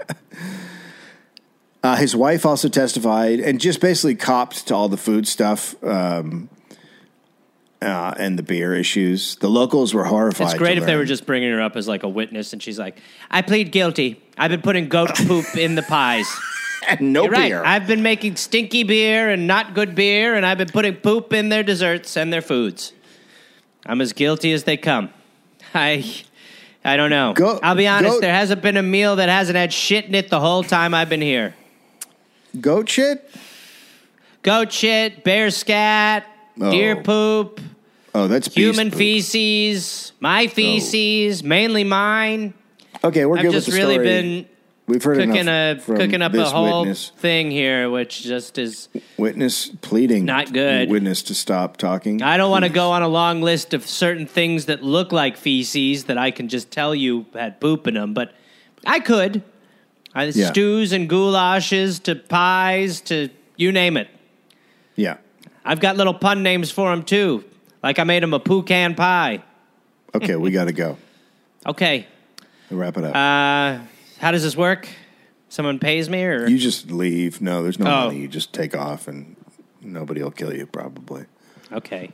Speaker 1: uh, his wife also testified and just basically copped to all the food stuff um, uh, and the beer issues. The locals were horrified.
Speaker 2: It's great
Speaker 1: to
Speaker 2: if they
Speaker 1: learn.
Speaker 2: were just bringing her up as like a witness, and she's like, "I plead guilty. I've been putting goat poop in the pies.
Speaker 1: no
Speaker 2: You're right.
Speaker 1: beer.
Speaker 2: I've been making stinky beer and not good beer, and I've been putting poop in their desserts and their foods. I'm as guilty as they come. I, I don't know.
Speaker 1: Go-
Speaker 2: I'll be honest.
Speaker 1: go-
Speaker 2: There hasn't been a meal that hasn't had shit in it the whole time I've been here.
Speaker 1: Goat shit?
Speaker 2: Goat shit, bear scat,
Speaker 1: Oh.
Speaker 2: deer poop,
Speaker 1: Oh, that's beast
Speaker 2: human
Speaker 1: poop.
Speaker 2: feces, my feces, mainly mine.
Speaker 1: Okay, we're
Speaker 2: I've
Speaker 1: good
Speaker 2: just
Speaker 1: with the
Speaker 2: really
Speaker 1: story.
Speaker 2: been
Speaker 1: We've heard
Speaker 2: cooking
Speaker 1: enough
Speaker 2: a
Speaker 1: from
Speaker 2: cooking up a
Speaker 1: this
Speaker 2: whole
Speaker 1: witness.
Speaker 2: thing here, which just is.
Speaker 1: Witness pleading.
Speaker 2: Not good.
Speaker 1: Witness to stop talking.
Speaker 2: I don't want to go on a long list of certain things that look like feces that I can just tell you had poop in them, but I could. I,
Speaker 1: Yeah.
Speaker 2: Stews and goulashes to pies to you name it.
Speaker 1: Yeah.
Speaker 2: I've got little pun names for them too, like I made them a pecan pie.
Speaker 1: Okay, we got to go.
Speaker 2: Okay.
Speaker 1: We'll wrap it up.
Speaker 2: Uh, how does this work? Someone pays me, or
Speaker 1: you just leave. No, there's no
Speaker 2: Oh.
Speaker 1: money. You just take off, and nobody will kill you, probably.
Speaker 2: okay?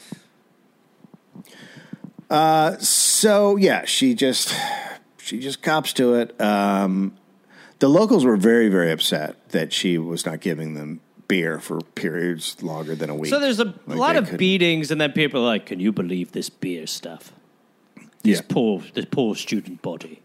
Speaker 1: So yeah, she just she just cops to it. Um, the locals were very very upset that she was not giving them beer for periods longer than a week.
Speaker 2: So there's a
Speaker 1: Like,
Speaker 2: lot
Speaker 1: they
Speaker 2: of
Speaker 1: couldn't-
Speaker 2: beatings, and then people are like, "Can you believe this beer stuff?
Speaker 1: Yeah.
Speaker 2: This poor, this poor student body."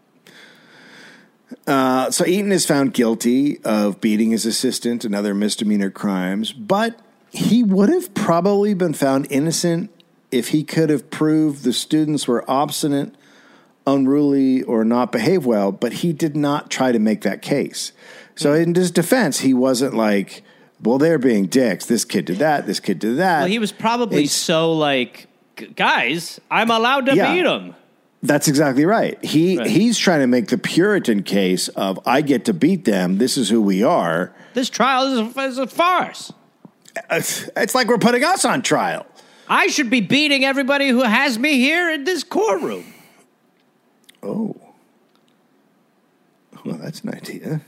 Speaker 1: Uh, so Eaton is found guilty of beating his assistant and other misdemeanor crimes, but he would have probably been found innocent if he could have proved the students were obstinate, unruly, or not behave well, but he did not try to make that case. So in his defense, he wasn't like, well, they're being dicks. This kid did that. This kid did that.
Speaker 2: Well, he was probably
Speaker 1: It's-
Speaker 2: so like, "G- guys, I'm allowed to
Speaker 1: Yeah.
Speaker 2: beat him.
Speaker 1: That's exactly right. He
Speaker 2: Right.
Speaker 1: He's trying to make the Puritan case of, I get to beat them. This is who we are.
Speaker 2: This trial is a, is a farce.
Speaker 1: It's like we're putting us on trial.
Speaker 2: I should be beating everybody who has me here in this courtroom.
Speaker 1: Oh. Well, that's an idea.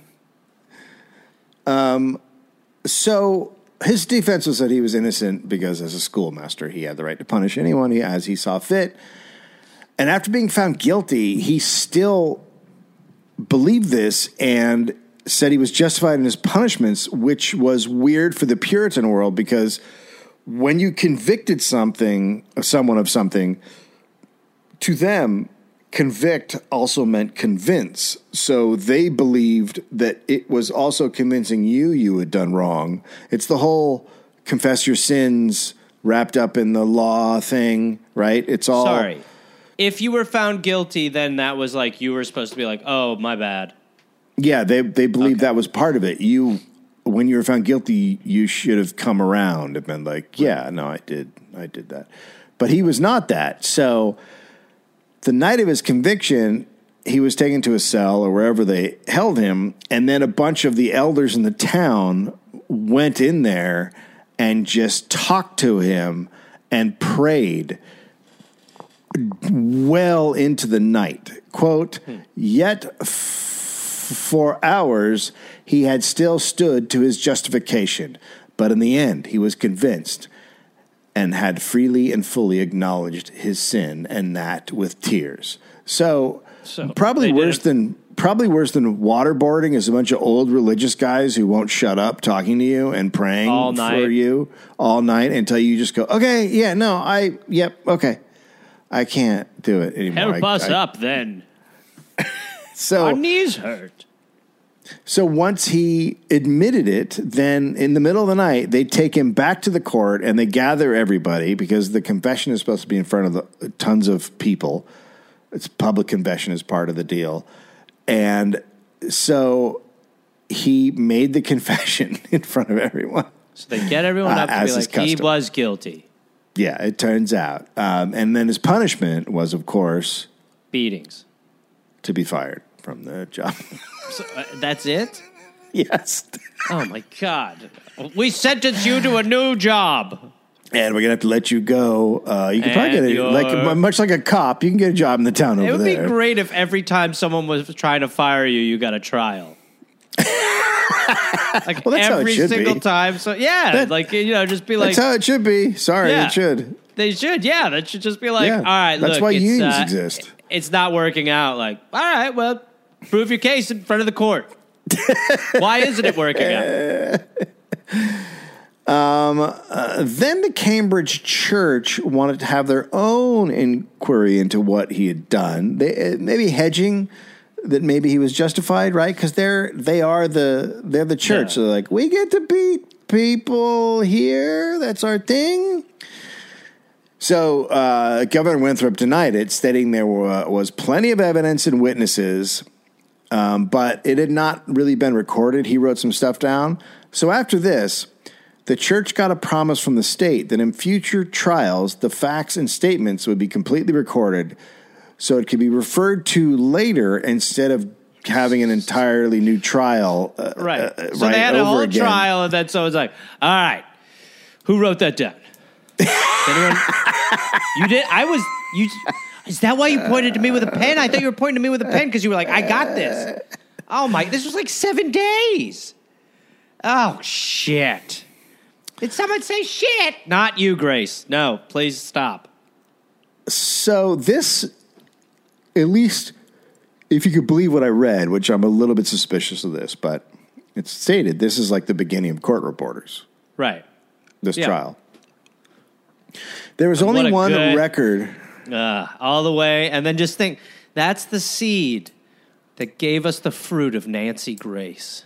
Speaker 1: Um, so his defense was that he was innocent because as a schoolmaster, he had the right to punish anyone he, as he saw fit. And after being found guilty, he still believed this and said he was justified in his punishments, which was weird for the Puritan world because when you convicted something, someone of something, to them, convict also meant convince. So they believed that it was also convincing you you had done wrong. It's the whole confess your sins wrapped up in the law thing, right? It's all...
Speaker 2: Sorry. If you were found guilty, then that was like you were supposed to be like, oh, my bad.
Speaker 1: Yeah, they they believed
Speaker 2: Okay.
Speaker 1: that was part of it. You, when you were found guilty, you should have come around and been like, yeah, no, I did, I did that. But he was not that. So the night of his conviction, he was taken to a cell or wherever they held him, and then a bunch of the elders in the town went in there and just talked to him and prayed well into the night. Quote, yet f- for hours he had still stood to his justification, but in the end he was convinced and had freely and fully acknowledged his sin, and that with tears. So,
Speaker 2: So,
Speaker 1: probably
Speaker 2: they
Speaker 1: worse
Speaker 2: didn't-
Speaker 1: than probably worse than waterboarding is a bunch of old religious guys who won't shut up talking to you and praying
Speaker 2: All
Speaker 1: for
Speaker 2: night.
Speaker 1: you all night until you just go, okay, yeah, no, I, yep, okay. I can't do it anymore.
Speaker 2: Help
Speaker 1: I-
Speaker 2: us
Speaker 1: I-
Speaker 2: up then.
Speaker 1: So,
Speaker 2: Our knees hurt.
Speaker 1: so once he admitted it, then in the middle of the night, they take him back to the court and they gather everybody because the confession is supposed to be in front of the, tons of people. It's public confession is part of the deal. And so he made the confession in front of everyone.
Speaker 2: So they get everyone
Speaker 1: Uh,
Speaker 2: up to
Speaker 1: as
Speaker 2: be
Speaker 1: is
Speaker 2: like, he
Speaker 1: custom.
Speaker 2: was guilty.
Speaker 1: Yeah, it turns out. Um, and then his punishment was, of course,
Speaker 2: Beatings.
Speaker 1: to be fired from the job.
Speaker 2: So, uh, that's it?
Speaker 1: Yes.
Speaker 2: Oh, my God. We sentence you to a new job.
Speaker 1: And we're going to have to let you go. Uh, you can probably
Speaker 2: And
Speaker 1: get a,
Speaker 2: you're-
Speaker 1: like much like a cop, you can get a job in the town over
Speaker 2: It would
Speaker 1: there.
Speaker 2: be great if every time someone was trying to fire you, you got a trial. Like
Speaker 1: Well, that's how it
Speaker 2: every
Speaker 1: should
Speaker 2: single
Speaker 1: be.
Speaker 2: time. So yeah,
Speaker 1: That-
Speaker 2: like you know, just be like,
Speaker 1: That's how it should be. Sorry,
Speaker 2: Yeah.
Speaker 1: it should.
Speaker 2: they should. Yeah, that should just be like,
Speaker 1: Yeah.
Speaker 2: all right,
Speaker 1: That's
Speaker 2: look,
Speaker 1: why
Speaker 2: it's,
Speaker 1: unions
Speaker 2: uh,
Speaker 1: exist.
Speaker 2: It's not working out. Like, all right, well, prove your case in front of the court. Why isn't it working out?
Speaker 1: Then the Cambridge Church wanted to have their own inquiry into what he had done. They, uh, maybe hedging that maybe he was justified, right? Because they're they are the they're the church.
Speaker 2: Yeah.
Speaker 1: So they're like, we get to beat people here. That's our thing. So uh, Governor Winthrop denied it, stating there were, was plenty of evidence and witnesses Um, but it had not really been recorded. He wrote some stuff down. So after this, the church got a promise from the state that in future trials, the facts and statements would be completely recorded so it could be referred to later instead of having an entirely new trial. Uh,
Speaker 2: Right.
Speaker 1: Uh,
Speaker 2: so
Speaker 1: right
Speaker 2: they had a whole
Speaker 1: again.
Speaker 2: trial, and then so it's like, all right, who wrote that down? Anyone? You did? I was, you, is that why you pointed to me with a pen? I thought you were pointing to me with a pen because you were like, I got this. Oh my, this was like seven days. Oh, shit. Did someone say shit? Not you, Grace. No, please stop.
Speaker 1: So this, at least, if you could believe what I read, which I'm a little bit suspicious of this, but it's stated this is like the beginning of court reporters,
Speaker 2: Right.
Speaker 1: this
Speaker 2: Yeah.
Speaker 1: trial. There was
Speaker 2: What
Speaker 1: only
Speaker 2: a
Speaker 1: one
Speaker 2: good-
Speaker 1: record.
Speaker 2: Uh, all the way. And then just think, that's the seed that gave us the fruit of Nancy Grace.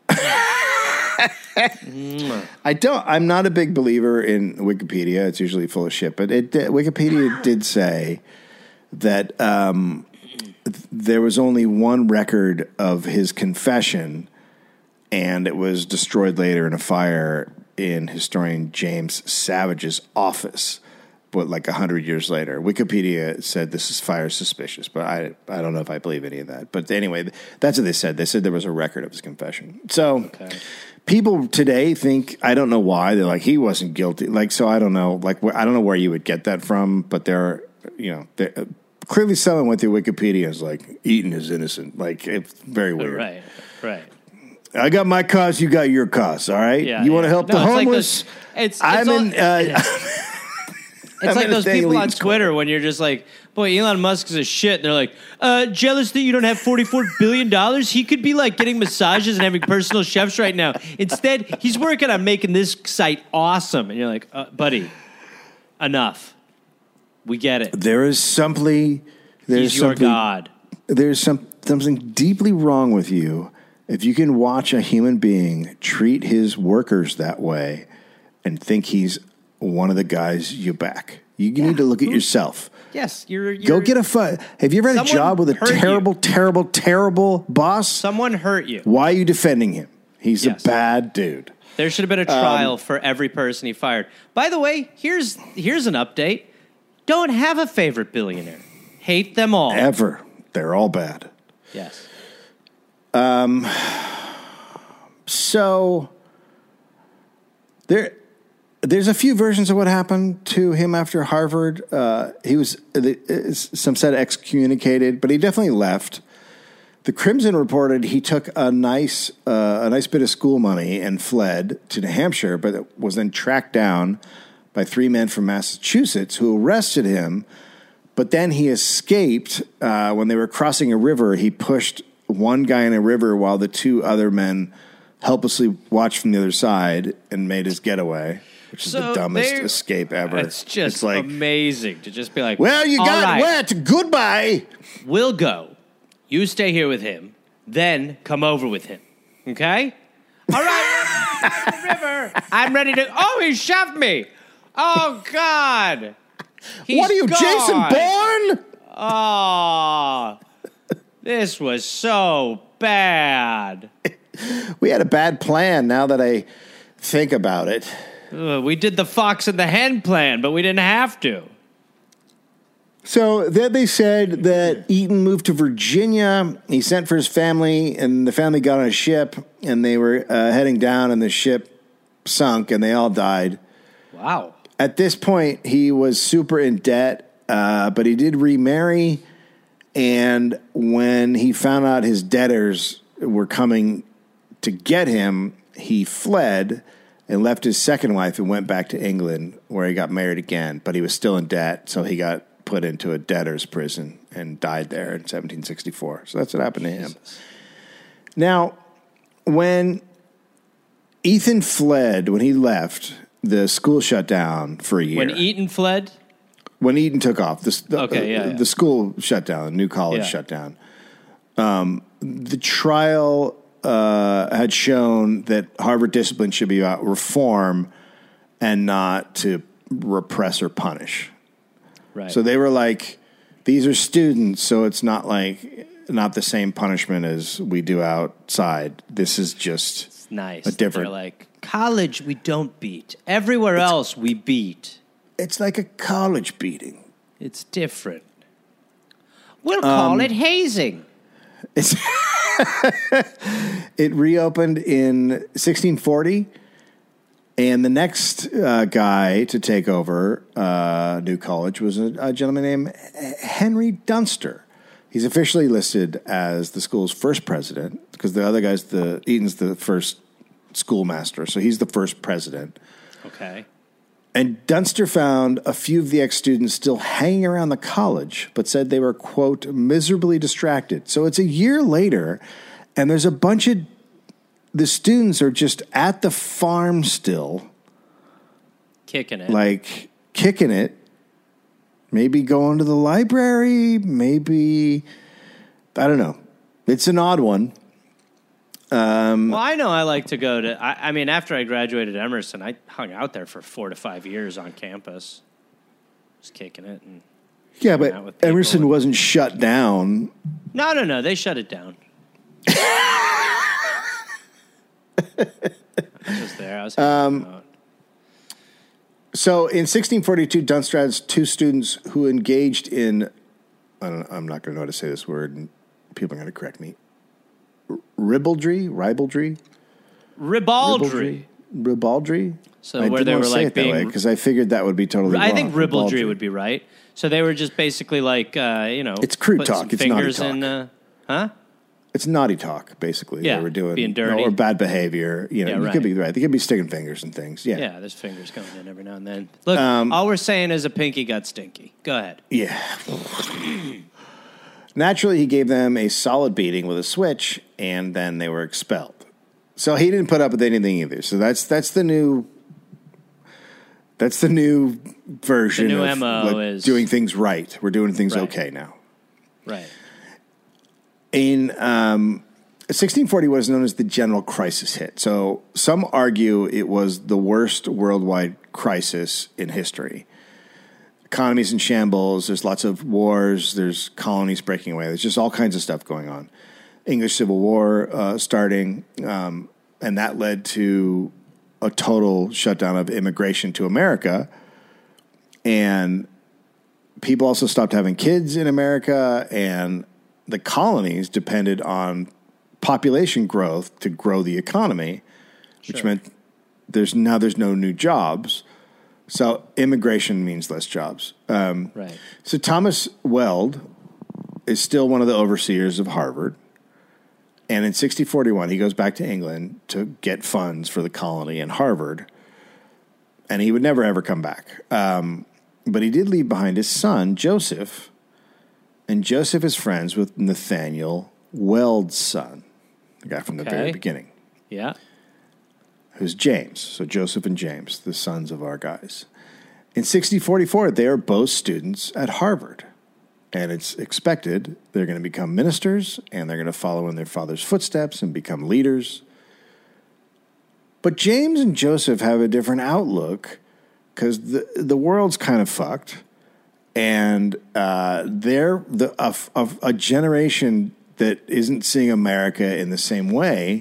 Speaker 1: I don't. I'm not a big believer in Wikipedia. It's usually full of shit. But it, Wikipedia did say that um, th- there was only one record of his confession, and it was destroyed later in a fire in historian James Savage's office. But like a hundred years later, Wikipedia said this is fire suspicious, but I I don't know if I believe any of that. But anyway, that's what they said. They said there was a record of his confession. So
Speaker 2: Okay.
Speaker 1: people today think, I don't know why, they're like, he wasn't guilty. Like, so I don't know, like, wh- I don't know where you would get that from, but there, you know, there, uh, clearly someone went through Wikipedia and is like, Eaton is innocent. Like, it's very weird.
Speaker 2: Right, right.
Speaker 1: I got my cause, you got your cause. All right,
Speaker 2: Yeah,
Speaker 1: you want to
Speaker 2: yeah.
Speaker 1: help
Speaker 2: No,
Speaker 1: the
Speaker 2: it's like
Speaker 1: homeless?
Speaker 2: those- it's-
Speaker 1: I'm
Speaker 2: it's
Speaker 1: in.
Speaker 2: all-
Speaker 1: Uh,
Speaker 2: It's
Speaker 1: I'm
Speaker 2: like
Speaker 1: in a
Speaker 2: those
Speaker 1: thing
Speaker 2: people on
Speaker 1: Elite's
Speaker 2: Twitter when you're just like, boy, Elon Musk is a shit. And they're like, uh, jealous that you don't have forty-four billion dollars? He could be like getting massages and having personal chefs right now. Instead, he's working on making this site awesome. And you're like, uh, buddy, enough. We get it.
Speaker 1: there is simply there's
Speaker 2: He's your
Speaker 1: something,
Speaker 2: God.
Speaker 1: there's some something deeply wrong with you if you can watch a human being treat his workers that way and think he's one of the guys you back. You
Speaker 2: Yeah.
Speaker 1: need to look at yourself.
Speaker 2: Yes, you're, you're
Speaker 1: Go get a fight. Have you ever had a
Speaker 2: Someone
Speaker 1: job with a
Speaker 2: hurt you.
Speaker 1: terrible, terrible, terrible boss?
Speaker 2: Someone hurt you.
Speaker 1: Why are you defending him? He's
Speaker 2: Yes.
Speaker 1: a bad dude.
Speaker 2: There should have been a trial for every person he fired. By the way, here's here's an update. Don't have a favorite billionaire. Hate them all.
Speaker 1: Ever. They're all bad.
Speaker 2: Yes.
Speaker 1: So there, there's a few versions of what happened to him after Harvard. Uh, he was, uh, some said excommunicated, but he definitely left. The Crimson reported he took a nice, uh, a nice bit of school money and fled to New Hampshire, but was then tracked down by three men from Massachusetts who arrested him. But then he escaped. Uh, when they were crossing a river, he pushed one guy in a river while the two other men helplessly watched from the other side and made his getaway, which is
Speaker 2: So
Speaker 1: the dumbest
Speaker 2: they're-
Speaker 1: escape ever.
Speaker 2: It's just
Speaker 1: It's like,
Speaker 2: amazing to just be like,
Speaker 1: well, you
Speaker 2: "All
Speaker 1: got
Speaker 2: right,
Speaker 1: wet. Goodbye.
Speaker 2: We'll go. You stay here with him, then come over with him. Okay? All right. the river. I'm ready to. Oh, he shoved me. Oh, God. He's
Speaker 1: What are you,
Speaker 2: gone.
Speaker 1: Jason Bourne?
Speaker 2: Oh, this was so bad.
Speaker 1: We had a bad plan now that I think about it.
Speaker 2: Uh, we did the fox and the hen plan, but we didn't have to.
Speaker 1: So then they said that Eaton moved to Virginia. He sent for his family, and the family got on a ship, and they were uh, heading down, and the ship sunk, and they all died.
Speaker 2: Wow.
Speaker 1: At this point, he was super in debt, uh, but he did remarry, and when he found out his debtors were coming to get him, he fled and left his second wife and went back to England, where he got married again, but he was still in debt, so he got put into a debtor's prison and died there in seventeen sixty-four. So that's what happened to him. Now, when Ethan fled, when he left, the school shut down for a year.
Speaker 2: When Eaton fled?
Speaker 1: When Eaton took off, the, the,
Speaker 2: Okay, yeah,
Speaker 1: uh,
Speaker 2: yeah.
Speaker 1: the school shut down, the new college
Speaker 2: Yeah.
Speaker 1: shut down. Um, the trial uh, had shown that Harvard discipline should be about reform and not to repress or punish.
Speaker 2: Right.
Speaker 1: So they were like, these are students, so it's not like not the same punishment as we do outside. This is just
Speaker 2: It's nice.
Speaker 1: a different.
Speaker 2: They're like, college we don't beat. Everywhere else we beat.
Speaker 1: It's like a college beating.
Speaker 2: It's different. We'll call
Speaker 1: Um,
Speaker 2: it hazing.
Speaker 1: It's it reopened in sixteen forty, and the next uh, guy to take over uh, New College was a, a gentleman named Henry Dunster. He's officially listed as the school's first president because the other guy's the Eaton's the first schoolmaster, so he's the first president.
Speaker 2: Okay.
Speaker 1: And Dunster found a few of the ex-students still hanging around the college, but said they were, quote, miserably distracted. So it's a year later, and there's a bunch of the students are just at the farm still,
Speaker 2: Kicking it.
Speaker 1: like kicking it, maybe going to the library, maybe, I don't know. It's an odd one. Um,
Speaker 2: well, I know I like to go to, I, I mean, after I graduated Emerson, I hung out there for four to five years on campus. Just kicking it. And
Speaker 1: yeah,
Speaker 2: hanging out with
Speaker 1: but
Speaker 2: people
Speaker 1: Emerson
Speaker 2: and-
Speaker 1: wasn't shut down.
Speaker 2: No, no, no. They shut it down. I was just there. I was hanging out.
Speaker 1: So in sixteen forty-two, Dunster has two students who engaged in, I don't, I'm not going to know how to say this word, and people are going to correct me, R- ribaldry, ribaldry,
Speaker 2: Ribaldry.
Speaker 1: ribaldry.
Speaker 2: So
Speaker 1: I
Speaker 2: where
Speaker 1: didn't
Speaker 2: they
Speaker 1: want
Speaker 2: were
Speaker 1: to say
Speaker 2: like
Speaker 1: it that way
Speaker 2: being,
Speaker 1: because I figured that would be totally
Speaker 2: I
Speaker 1: wrong.
Speaker 2: think ribaldry would be right. So they were just basically like, uh, you know,
Speaker 1: It's crude
Speaker 2: put
Speaker 1: talk.
Speaker 2: some
Speaker 1: It's naughty
Speaker 2: fingers
Speaker 1: talk.
Speaker 2: in, uh, huh?
Speaker 1: It's naughty talk, basically.
Speaker 2: Yeah,
Speaker 1: they were doing,
Speaker 2: being
Speaker 1: you know,
Speaker 2: dirty.
Speaker 1: or bad behavior. You know,
Speaker 2: Yeah,
Speaker 1: you
Speaker 2: right.
Speaker 1: could be right. They could be sticking fingers and things. Yeah,
Speaker 2: Yeah, there's fingers going in every now and then. Look,
Speaker 1: Um,
Speaker 2: all we're saying is a pinky got stinky. Go ahead.
Speaker 1: yeah. Naturally, he gave them a solid beating with a switch, and then they were expelled. So he didn't put up with anything either. So that's that's the new that's the new version
Speaker 2: The new
Speaker 1: of
Speaker 2: M O
Speaker 1: like,
Speaker 2: is-
Speaker 1: doing things right. We're doing things
Speaker 2: Right.
Speaker 1: okay now.
Speaker 2: Right.
Speaker 1: In um, sixteen forty, what is known as the general crisis hit. So some argue it was the worst worldwide crisis in history. Economies in shambles. There's lots of wars. There's colonies breaking away. There's just all kinds of stuff going on. English Civil War uh, starting, um, and that led to a total shutdown of immigration to America. And people also stopped having kids in America, and the colonies depended on population growth to grow the economy, which
Speaker 2: Sure.
Speaker 1: meant there's now there's no new jobs. So immigration means less jobs. Um,
Speaker 2: Right.
Speaker 1: so Thomas Weld is still one of the overseers of Harvard. And in sixteen forty-one, he goes back to England to get funds for the colony in Harvard. And he would never, ever come back. Um, but he did leave behind his son, Joseph. And Joseph is friends with Nathaniel Weld's son, the guy from the very
Speaker 2: Okay.
Speaker 1: beginning,
Speaker 2: Yeah.
Speaker 1: who's James. So Joseph and James, the sons of our guys. In sixteen forty-four, they are both students at Harvard. And it's expected they're going to become ministers and they're going to follow in their father's footsteps and become leaders. But James and Joseph have a different outlook because the, the world's kind of fucked. And uh, they're the, a, a, a generation that isn't seeing America in the same way.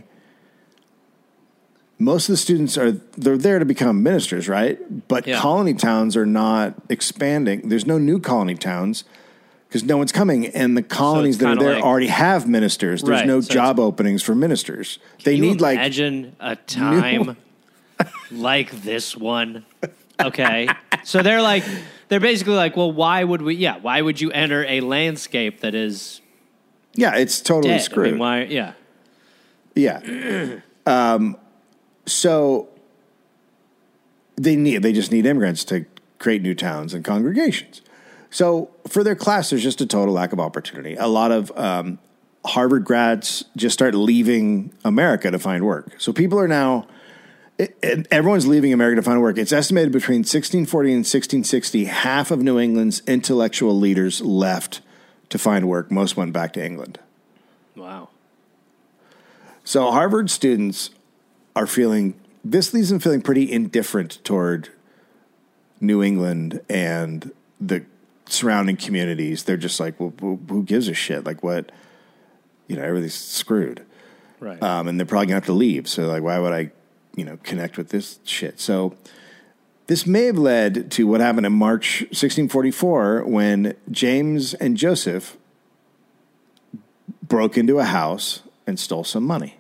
Speaker 1: Most of the students are they're there to become ministers, right? But
Speaker 2: Yeah.
Speaker 1: colony towns are not expanding. There's no new colony towns because no one's coming, and the colonies that are
Speaker 2: kinda
Speaker 1: there
Speaker 2: like-
Speaker 1: already have ministers. There's
Speaker 2: Right,
Speaker 1: no
Speaker 2: so
Speaker 1: job openings for ministers. They
Speaker 2: Can
Speaker 1: need
Speaker 2: you
Speaker 1: like
Speaker 2: imagine a time like this one. Okay. So they're like, they're basically like, well, why would we, yeah, why would you enter a landscape that is
Speaker 1: yeah, it's totally
Speaker 2: dead? I
Speaker 1: screwed.
Speaker 2: mean, why, yeah.
Speaker 1: Yeah. um, so they need they just need immigrants to create new towns and congregations. So for their class, there's just a total lack of opportunity. A lot of um, Harvard grads just start leaving America to find work. So people are now, it, it, everyone's leaving America to find work. It's estimated between sixteen forty and sixteen sixty, half of New England's intellectual leaders left to find work. Most went back to England.
Speaker 2: Wow.
Speaker 1: So Harvard students are feeling, this leaves them feeling pretty indifferent toward New England and the surrounding communities. They're just like, well, who who gives a shit? Like what, you know, everything's screwed.
Speaker 2: Right.
Speaker 1: Um, and they're probably going to have to leave. So, like, why would I, you know, connect with this shit? So this may have led to what happened in March sixteen forty-four when James and Joseph broke into a house and stole some money.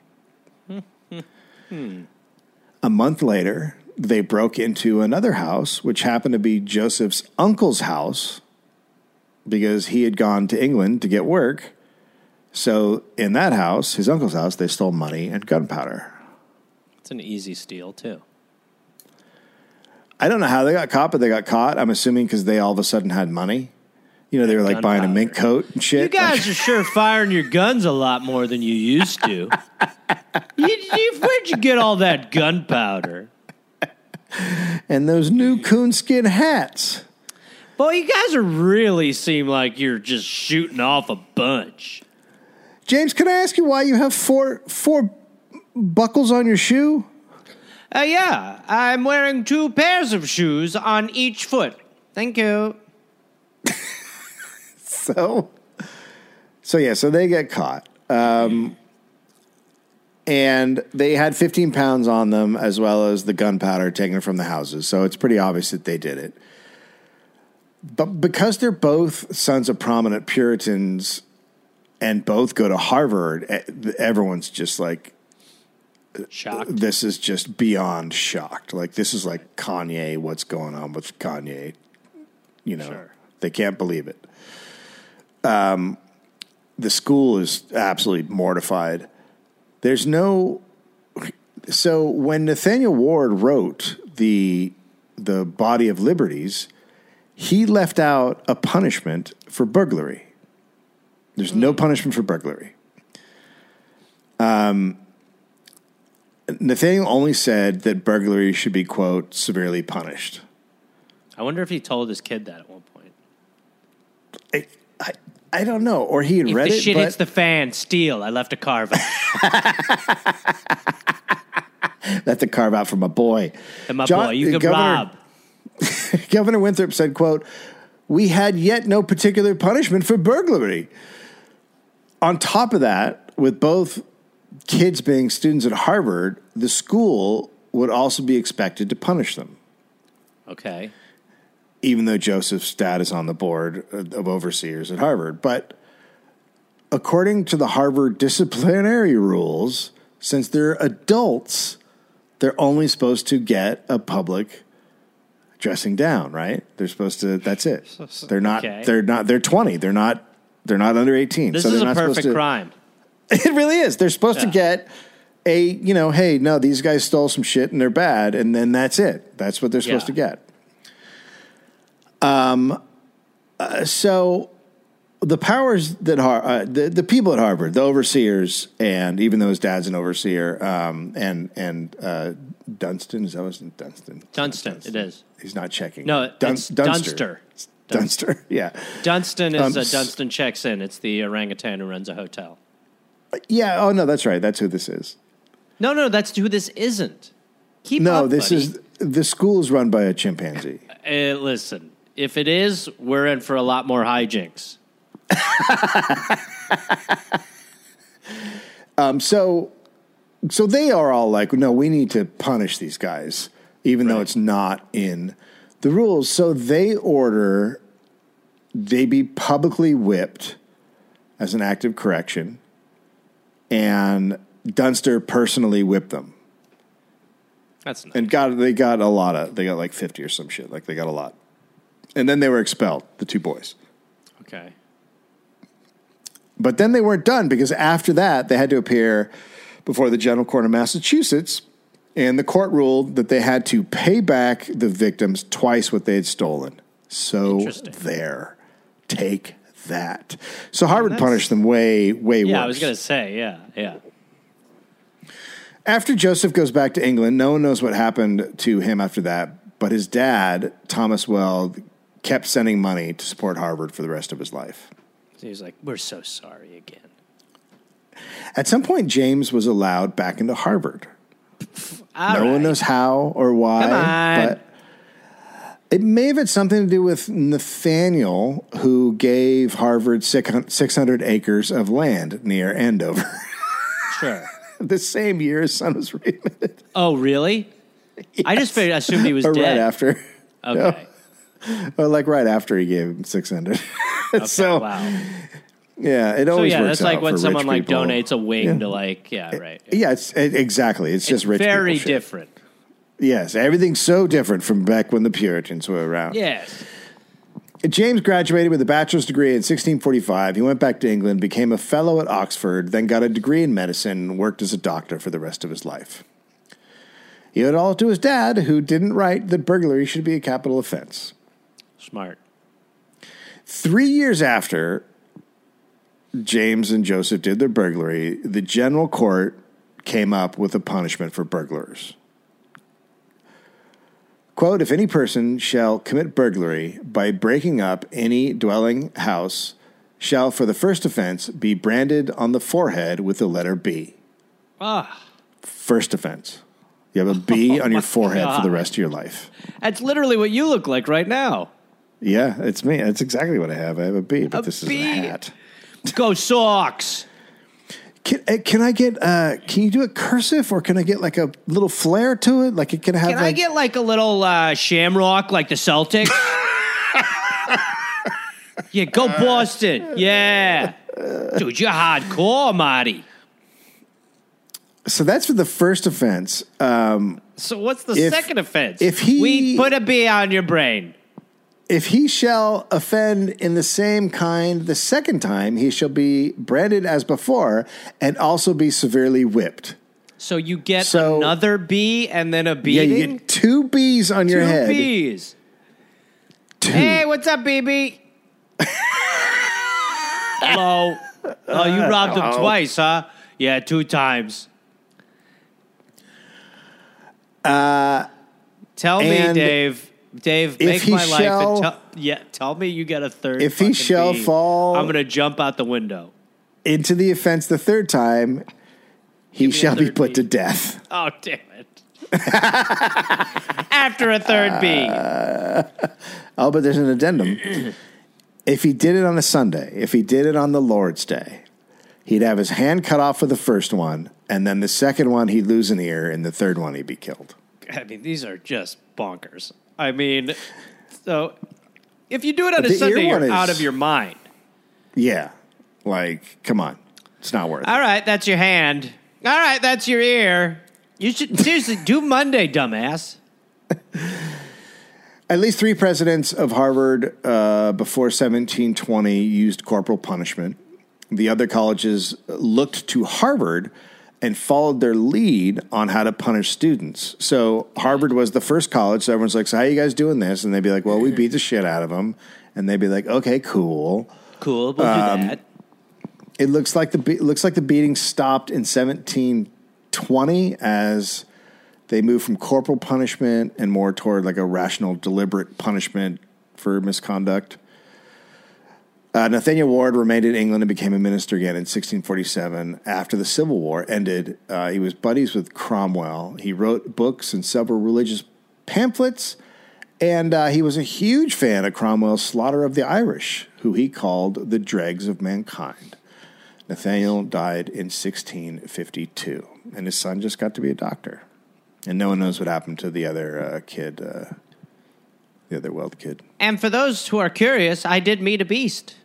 Speaker 2: hmm.
Speaker 1: A month later, they broke into another house, which happened to be Joseph's uncle's house because he had gone to England to get work. So in that house, his uncle's house, they stole money and gunpowder.
Speaker 2: It's an easy steal, too.
Speaker 1: I don't know how they got caught, but they got caught. I'm assuming because they all of a sudden had money. You know, they were like buying a mink coat and shit.
Speaker 2: You guys
Speaker 1: like,
Speaker 2: are sure firing your guns a lot more than you used to. you, you, where'd you get all that gunpowder?
Speaker 1: And those new coonskin hats.
Speaker 2: Boy, you guys are really seem like you're just shooting off a bunch.
Speaker 1: James, can I ask you why you have four four buckles on your shoe?
Speaker 2: Uh, yeah, I'm wearing two pairs of shoes on each foot. Thank you.
Speaker 1: So, so yeah, so they get caught. Um, and they had fifteen pounds on them as well as the gunpowder taken from the houses. So it's pretty obvious that they did it. But because they're both sons of prominent Puritans and both go to Harvard, everyone's just like,
Speaker 2: shocked.
Speaker 1: This is just beyond shocked. Like, this is like Kanye, what's going on with Kanye? You know,
Speaker 2: Sure.
Speaker 1: They can't believe it. Um, the school is absolutely mortified. There's no, so when Nathaniel Ward wrote the the Body of Liberties, he left out a punishment for burglary. There's mm. no punishment for burglary. Um, Nathaniel only said that burglary should be, quote, severely punished.
Speaker 2: I wonder if he told his kid that at one point.
Speaker 1: I, I, I don't know. Or he had
Speaker 2: if
Speaker 1: read
Speaker 2: the
Speaker 1: it,
Speaker 2: shit
Speaker 1: but
Speaker 2: hits the fan, steal. I left a carve out.
Speaker 1: That's a carve out from a boy.
Speaker 2: And my
Speaker 1: John,
Speaker 2: boy, you can
Speaker 1: Governor,
Speaker 2: rob.
Speaker 1: Governor Winthrop said, quote, "We had yet no particular punishment for burglary." On top of that, with both kids being students at Harvard, the school would also be expected to punish them.
Speaker 2: Okay.
Speaker 1: Even though Joseph's dad is on the board of overseers at Harvard. But according to the Harvard disciplinary rules, since they're adults, they're only supposed to get a public dressing down, right? They're supposed to, that's it. They're not,
Speaker 2: Okay.
Speaker 1: they're not, they're twenty. They're not, they're not under eighteen.
Speaker 2: This
Speaker 1: so
Speaker 2: is
Speaker 1: they're
Speaker 2: a
Speaker 1: not supposed
Speaker 2: perfect
Speaker 1: to,
Speaker 2: crime.
Speaker 1: It really is. They're supposed
Speaker 2: Yeah.
Speaker 1: to get a, you know, hey, no, these guys stole some shit and they're bad. And then that's it. That's what they're supposed
Speaker 2: Yeah.
Speaker 1: to get. Um, uh, so the powers that Har- uh, the the people at Harvard, the overseers, and even though his dad's an overseer, um, and and uh, Dunstan, is that what's Dunstan?
Speaker 2: Dunstan, it is.
Speaker 1: He's not checking.
Speaker 2: No,
Speaker 1: Dun-
Speaker 2: it's
Speaker 1: Dunster.
Speaker 2: Dunster.
Speaker 1: Dunster, yeah,
Speaker 2: Dunstan is
Speaker 1: Um,
Speaker 2: uh, Dunstan checks in. It's the orangutan who runs a hotel.
Speaker 1: yeah. Oh no, that's right. That's who this is.
Speaker 2: No, no, that's who this isn't. Keep
Speaker 1: No,
Speaker 2: up,
Speaker 1: this
Speaker 2: buddy.
Speaker 1: is the school is run by a chimpanzee.
Speaker 2: Uh, listen, if it is, we're in for a lot more hijinks.
Speaker 1: Um, so, so they are all like, no, we need to punish these guys, even though
Speaker 2: Right.
Speaker 1: it's not in the rules. So they order they be publicly whipped as an act of correction, and Dunster personally whipped them.
Speaker 2: That's nice.
Speaker 1: And got they got a lot of they got like fifty or some shit. Like they got a lot, and then they were expelled. The two boys.
Speaker 2: Okay.
Speaker 1: But then they weren't done because after that, they had to appear before the General Court of Massachusetts, and the court ruled that they had to pay back the victims twice what they had stolen. So
Speaker 2: Interesting.
Speaker 1: there, take that. So Harvard
Speaker 2: That's-
Speaker 1: punished them way, way worse.
Speaker 2: Yeah, I was going to say, yeah, yeah.
Speaker 1: After Joseph goes back to England, no one knows what happened to him after that, but his dad, Thomas Weld, kept sending money to support Harvard for the rest of his life.
Speaker 2: So he's like, we're so sorry again.
Speaker 1: At some point, James was allowed back into Harvard.
Speaker 2: All
Speaker 1: no
Speaker 2: right.
Speaker 1: one knows how or why.
Speaker 2: Come on.
Speaker 1: But It may have had something to do with Nathaniel, who gave Harvard six hundred acres of land near Andover.
Speaker 2: Sure.
Speaker 1: The same year his son was readmitted.
Speaker 2: Oh, really?
Speaker 1: Yes.
Speaker 2: I just figured, assumed he was
Speaker 1: or
Speaker 2: dead.
Speaker 1: right after.
Speaker 2: Okay.
Speaker 1: No. Or like right after he gave him six hundred.
Speaker 2: Okay,
Speaker 1: so,
Speaker 2: wow.
Speaker 1: yeah, it
Speaker 2: So
Speaker 1: always
Speaker 2: yeah,
Speaker 1: works
Speaker 2: that's like
Speaker 1: out
Speaker 2: when
Speaker 1: for
Speaker 2: someone
Speaker 1: rich
Speaker 2: like
Speaker 1: people.
Speaker 2: donates a wing
Speaker 1: Yeah.
Speaker 2: to like, yeah, right.
Speaker 1: Yeah, it's it, exactly. It's,
Speaker 2: It's
Speaker 1: just rich
Speaker 2: very
Speaker 1: people shit.
Speaker 2: different.
Speaker 1: Yes, everything's so different from back when the Puritans were around.
Speaker 2: Yes.
Speaker 1: James graduated with a bachelor's degree in sixteen forty-five. He went back to England, became a fellow at Oxford, then got a degree in medicine and worked as a doctor for the rest of his life. He owed it all to his dad, who didn't write that burglary should be a capital offense.
Speaker 2: Smart.
Speaker 1: Three years after James and Joseph did their burglary, the general court came up with a punishment for burglars. Quote, if any person shall commit burglary by breaking up any dwelling house, shall for the first offense be branded on the forehead with the letter B.
Speaker 2: Ah,
Speaker 1: First offense. You have a B
Speaker 2: Oh
Speaker 1: on your
Speaker 2: my
Speaker 1: forehead for the
Speaker 2: God.
Speaker 1: rest of your life.
Speaker 2: that's literally what you look like right now.
Speaker 1: Yeah, it's me. That's exactly what I have. I have a B, but
Speaker 2: A
Speaker 1: this
Speaker 2: B?
Speaker 1: is a hat.
Speaker 2: Go Sox.
Speaker 1: Can, uh, can I get, uh, can you do it cursive or can I get like a little flair to it? Like it can have
Speaker 2: Can I
Speaker 1: like,
Speaker 2: get like a little uh, shamrock like the Celtics? Yeah, go Boston. Yeah. Dude, you're hardcore, Marty.
Speaker 1: so that's for the first offense. Um,
Speaker 2: So what's the
Speaker 1: If-
Speaker 2: second offense?
Speaker 1: if he-
Speaker 2: We put a bee on your brain.
Speaker 1: If he shall offend in the same kind the second time, he shall be branded as before and also be severely whipped.
Speaker 2: So you get
Speaker 1: So-
Speaker 2: another bee and then a
Speaker 1: Yeah,
Speaker 2: beating?
Speaker 1: you get two B's on your
Speaker 2: Two
Speaker 1: head.
Speaker 2: bees.
Speaker 1: Two.
Speaker 2: Hey, what's up, B B? Hello. Oh, you robbed him
Speaker 1: Hello.
Speaker 2: twice, huh? Yeah, two times. Uh, Tell me,
Speaker 1: and
Speaker 2: Dave. Dave,
Speaker 1: if
Speaker 2: make
Speaker 1: he
Speaker 2: my life.
Speaker 1: shall-
Speaker 2: And tell, yeah, tell me you get a third.
Speaker 1: If he
Speaker 2: fucking
Speaker 1: shall
Speaker 2: bee.
Speaker 1: fall-
Speaker 2: I'm gonna jump out the window.
Speaker 1: Into the offense the third time, he
Speaker 2: me a
Speaker 1: shall be
Speaker 2: third
Speaker 1: put
Speaker 2: B.
Speaker 1: to death.
Speaker 2: Oh, damn it! After a third bee.
Speaker 1: Oh, but there's an addendum. If he did it on a Sunday, if he did it on the Lord's Day, he'd have his hand cut off for the first one, and then the second one he'd lose an ear, and the third one he'd be killed.
Speaker 2: I mean, these are just bonkers. I mean, so if you do it on
Speaker 1: But
Speaker 2: a
Speaker 1: the ear
Speaker 2: Sunday,
Speaker 1: one
Speaker 2: you're
Speaker 1: is-
Speaker 2: out of your mind.
Speaker 1: Yeah. Like, come on. It's not worth it.
Speaker 2: All right, that's your hand. All right, that's your ear. You should seriously do Monday, dumbass.
Speaker 1: At least three presidents of Harvard uh, before seventeen twenty used corporal punishment. The other colleges looked to Harvard and followed their lead on how to punish students. So Harvard was the first college. So everyone's like, so how are you guys doing this? And they'd be like, well, we beat the shit out of them. And they'd be like, okay, cool.
Speaker 2: Cool, we'll
Speaker 1: Um,
Speaker 2: do that.
Speaker 1: It looks like the be- looks like the beating stopped in seventeen twenty as they moved from corporal punishment and more toward like a rational, deliberate punishment for misconduct. Uh, Nathaniel Ward remained in England and became a minister again in sixteen forty-seven. After the Civil War ended, uh, he was buddies with Cromwell. He wrote books and several religious pamphlets, and uh, he was a huge fan of Cromwell's slaughter of the Irish, who he called the dregs of mankind. Nathaniel died in sixteen fifty-two, and his son just got to be a doctor. And no one knows what happened to the other uh, kid, uh, the other Weld kid.
Speaker 2: And for those who are curious, I did meet a beast.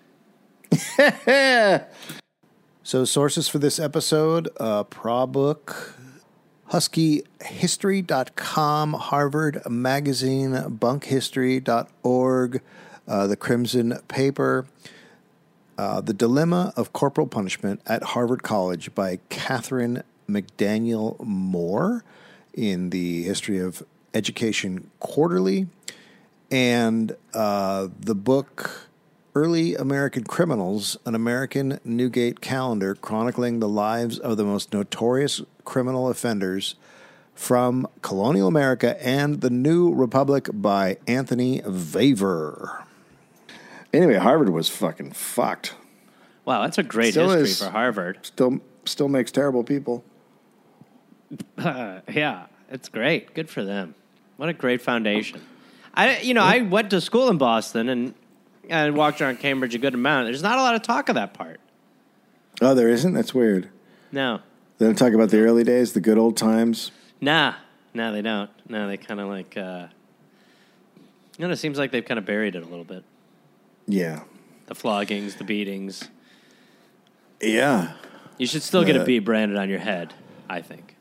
Speaker 1: So sources for this episode, uh, PrawBook, husky history dot com, Harvard Magazine, bunk history dot org, uh, The Crimson Paper, uh, The Dilemma of Corporal Punishment at Harvard College by Catherine McDaniel Moore in the History of Education Quarterly, and uh, the book Early American Criminals, an American Newgate Calendar chronicling the lives of the most notorious criminal offenders from colonial America and the New Republic by Anthony Vaver. Anyway, Harvard was fucking fucked.
Speaker 2: Wow, that's a great
Speaker 1: Still
Speaker 2: history
Speaker 1: is.
Speaker 2: for Harvard.
Speaker 1: Still, still makes terrible people.
Speaker 2: Uh, yeah, it's great. Good for them. What a great foundation. I, you know, I went to school in Boston and and walked around Cambridge a good amount. There's not a lot of talk of that part.
Speaker 1: Oh, there isn't? That's weird.
Speaker 2: No.
Speaker 1: They don't talk about the early days, the good old times?
Speaker 2: Nah. No, they don't. No, they kind of like, uh, you know, it seems like they've kind of buried it a little bit.
Speaker 1: Yeah.
Speaker 2: The floggings, the beatings.
Speaker 1: Yeah.
Speaker 2: You should still get
Speaker 1: Uh,
Speaker 2: a B branded on your head, I think.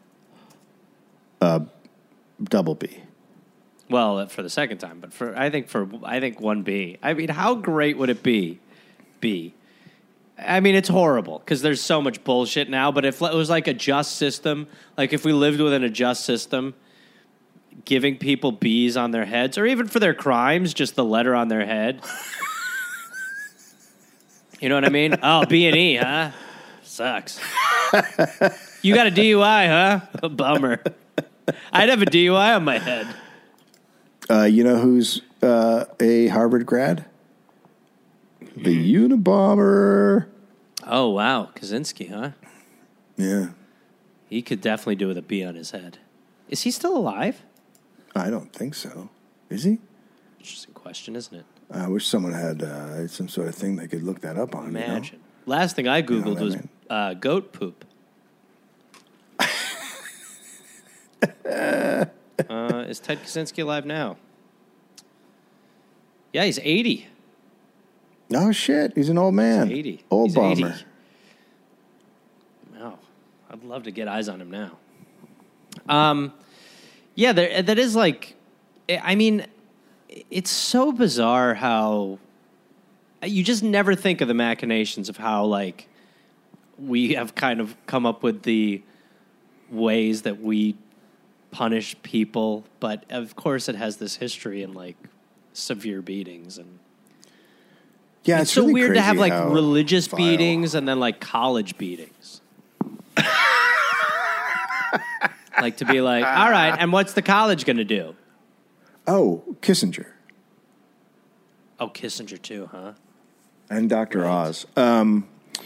Speaker 1: Double B.
Speaker 2: Well, for the second time, but for I think for I think one B. I mean, how great would it be? B. I mean, it's horrible because there's so much bullshit now. But if it was like a just system, like if we lived within a just system, giving people B's on their heads, or even for their crimes, just the letter on their head. You know what I mean? Oh, B and E, huh? Sucks. You got a D U I, huh? Bummer. I'd have a D U I on my head.
Speaker 1: Uh, you know who's uh, a Harvard grad? The Unabomber.
Speaker 2: Oh, wow. Kaczynski, huh?
Speaker 1: Yeah.
Speaker 2: He could definitely do with a B on his head. Is he still alive?
Speaker 1: I don't think so. Is he?
Speaker 2: Interesting question, isn't it?
Speaker 1: I wish someone had uh, some sort of thing they could look that up on.
Speaker 2: Imagine. Last thing I Googled
Speaker 1: You know what I
Speaker 2: was
Speaker 1: mean?
Speaker 2: uh, goat poop. uh, is Ted Kaczynski alive now? Yeah, he's eighty.
Speaker 1: You know? Oh, shit. He's an old man.
Speaker 2: He's eighty.
Speaker 1: Old
Speaker 2: He's
Speaker 1: bomber.
Speaker 2: eighty. Wow. I'd love to get eyes on him now. Um, yeah, there, that is like, I mean, it's so bizarre how you just never think of the machinations of how, like, we have kind of come up with the ways that we punish people. But, of course, it has this history in, like, severe beatings. And
Speaker 1: Yeah,
Speaker 2: it's,
Speaker 1: it's,
Speaker 2: so
Speaker 1: really
Speaker 2: weird to have,
Speaker 1: crazy
Speaker 2: like,
Speaker 1: how
Speaker 2: religious
Speaker 1: vile.
Speaker 2: beatings and then, like, college beatings. Like, to be like, all right, and what's the college going to do?
Speaker 1: Oh, Kissinger.
Speaker 2: Oh, Kissinger, too, huh?
Speaker 1: And Doctor Oz. Um,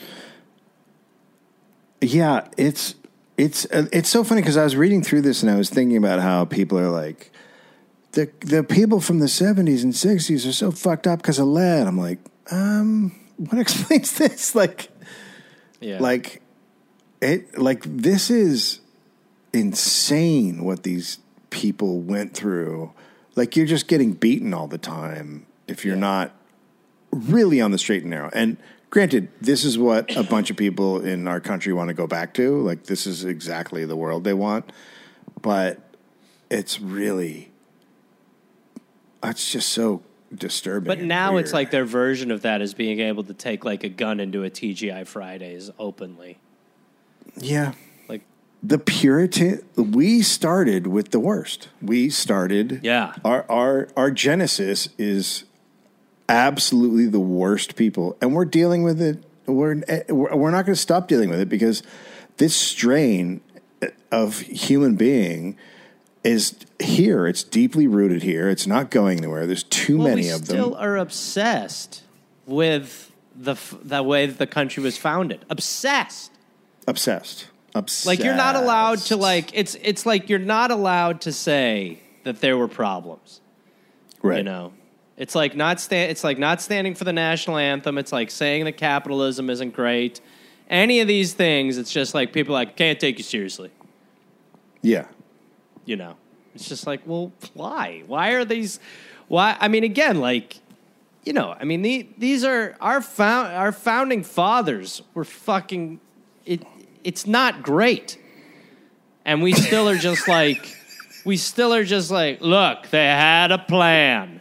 Speaker 1: yeah, it's it's uh, it's so funny because I was reading through this and I was thinking about how people are like, the the people from the seventies and sixties are so fucked up because of lead. I'm like, um, what explains this? Like,
Speaker 2: Yeah.
Speaker 1: like it like this is insane what these people went through. Like, you're just getting beaten all the time if you're
Speaker 2: Yeah.
Speaker 1: not really on the straight and narrow. And granted, this is what a bunch of people in our country want to go back to. Like, this is exactly the world they want. But it's really, it's just so disturbing.
Speaker 2: But
Speaker 1: and
Speaker 2: now it's
Speaker 1: weird.
Speaker 2: like their version of that is being able to take, like, a gun into a T G I Fridays openly.
Speaker 1: Yeah.
Speaker 2: Like,
Speaker 1: The Puritan, we started with the worst. We started,
Speaker 2: Yeah.
Speaker 1: Our our our genesis is absolutely the worst people, and we're dealing with it. We're we're not going to stop dealing with it because this strain of human being is here. It's deeply rooted here. It's not going anywhere. There's too
Speaker 2: well,
Speaker 1: many
Speaker 2: we
Speaker 1: of
Speaker 2: still
Speaker 1: them.
Speaker 2: are obsessed with the f- the way that the country was founded. Obsessed.
Speaker 1: Obsessed. Obsessed.
Speaker 2: Like, you're not allowed to, like, it's it's like you're not allowed to say that there were problems.
Speaker 1: right.
Speaker 2: You know, it's like not sta- It's like not standing for the national anthem. It's like saying that capitalism isn't great. Any of these things, it's just like people are like can't take you seriously.
Speaker 1: Yeah.
Speaker 2: You know, it's just like, well, why? Why are these? Why? I mean, again, like, you know, I mean, the, these are our found our founding fathers were fucking. It. It's not great, and we still are just like, we still are just like, look, they had a plan.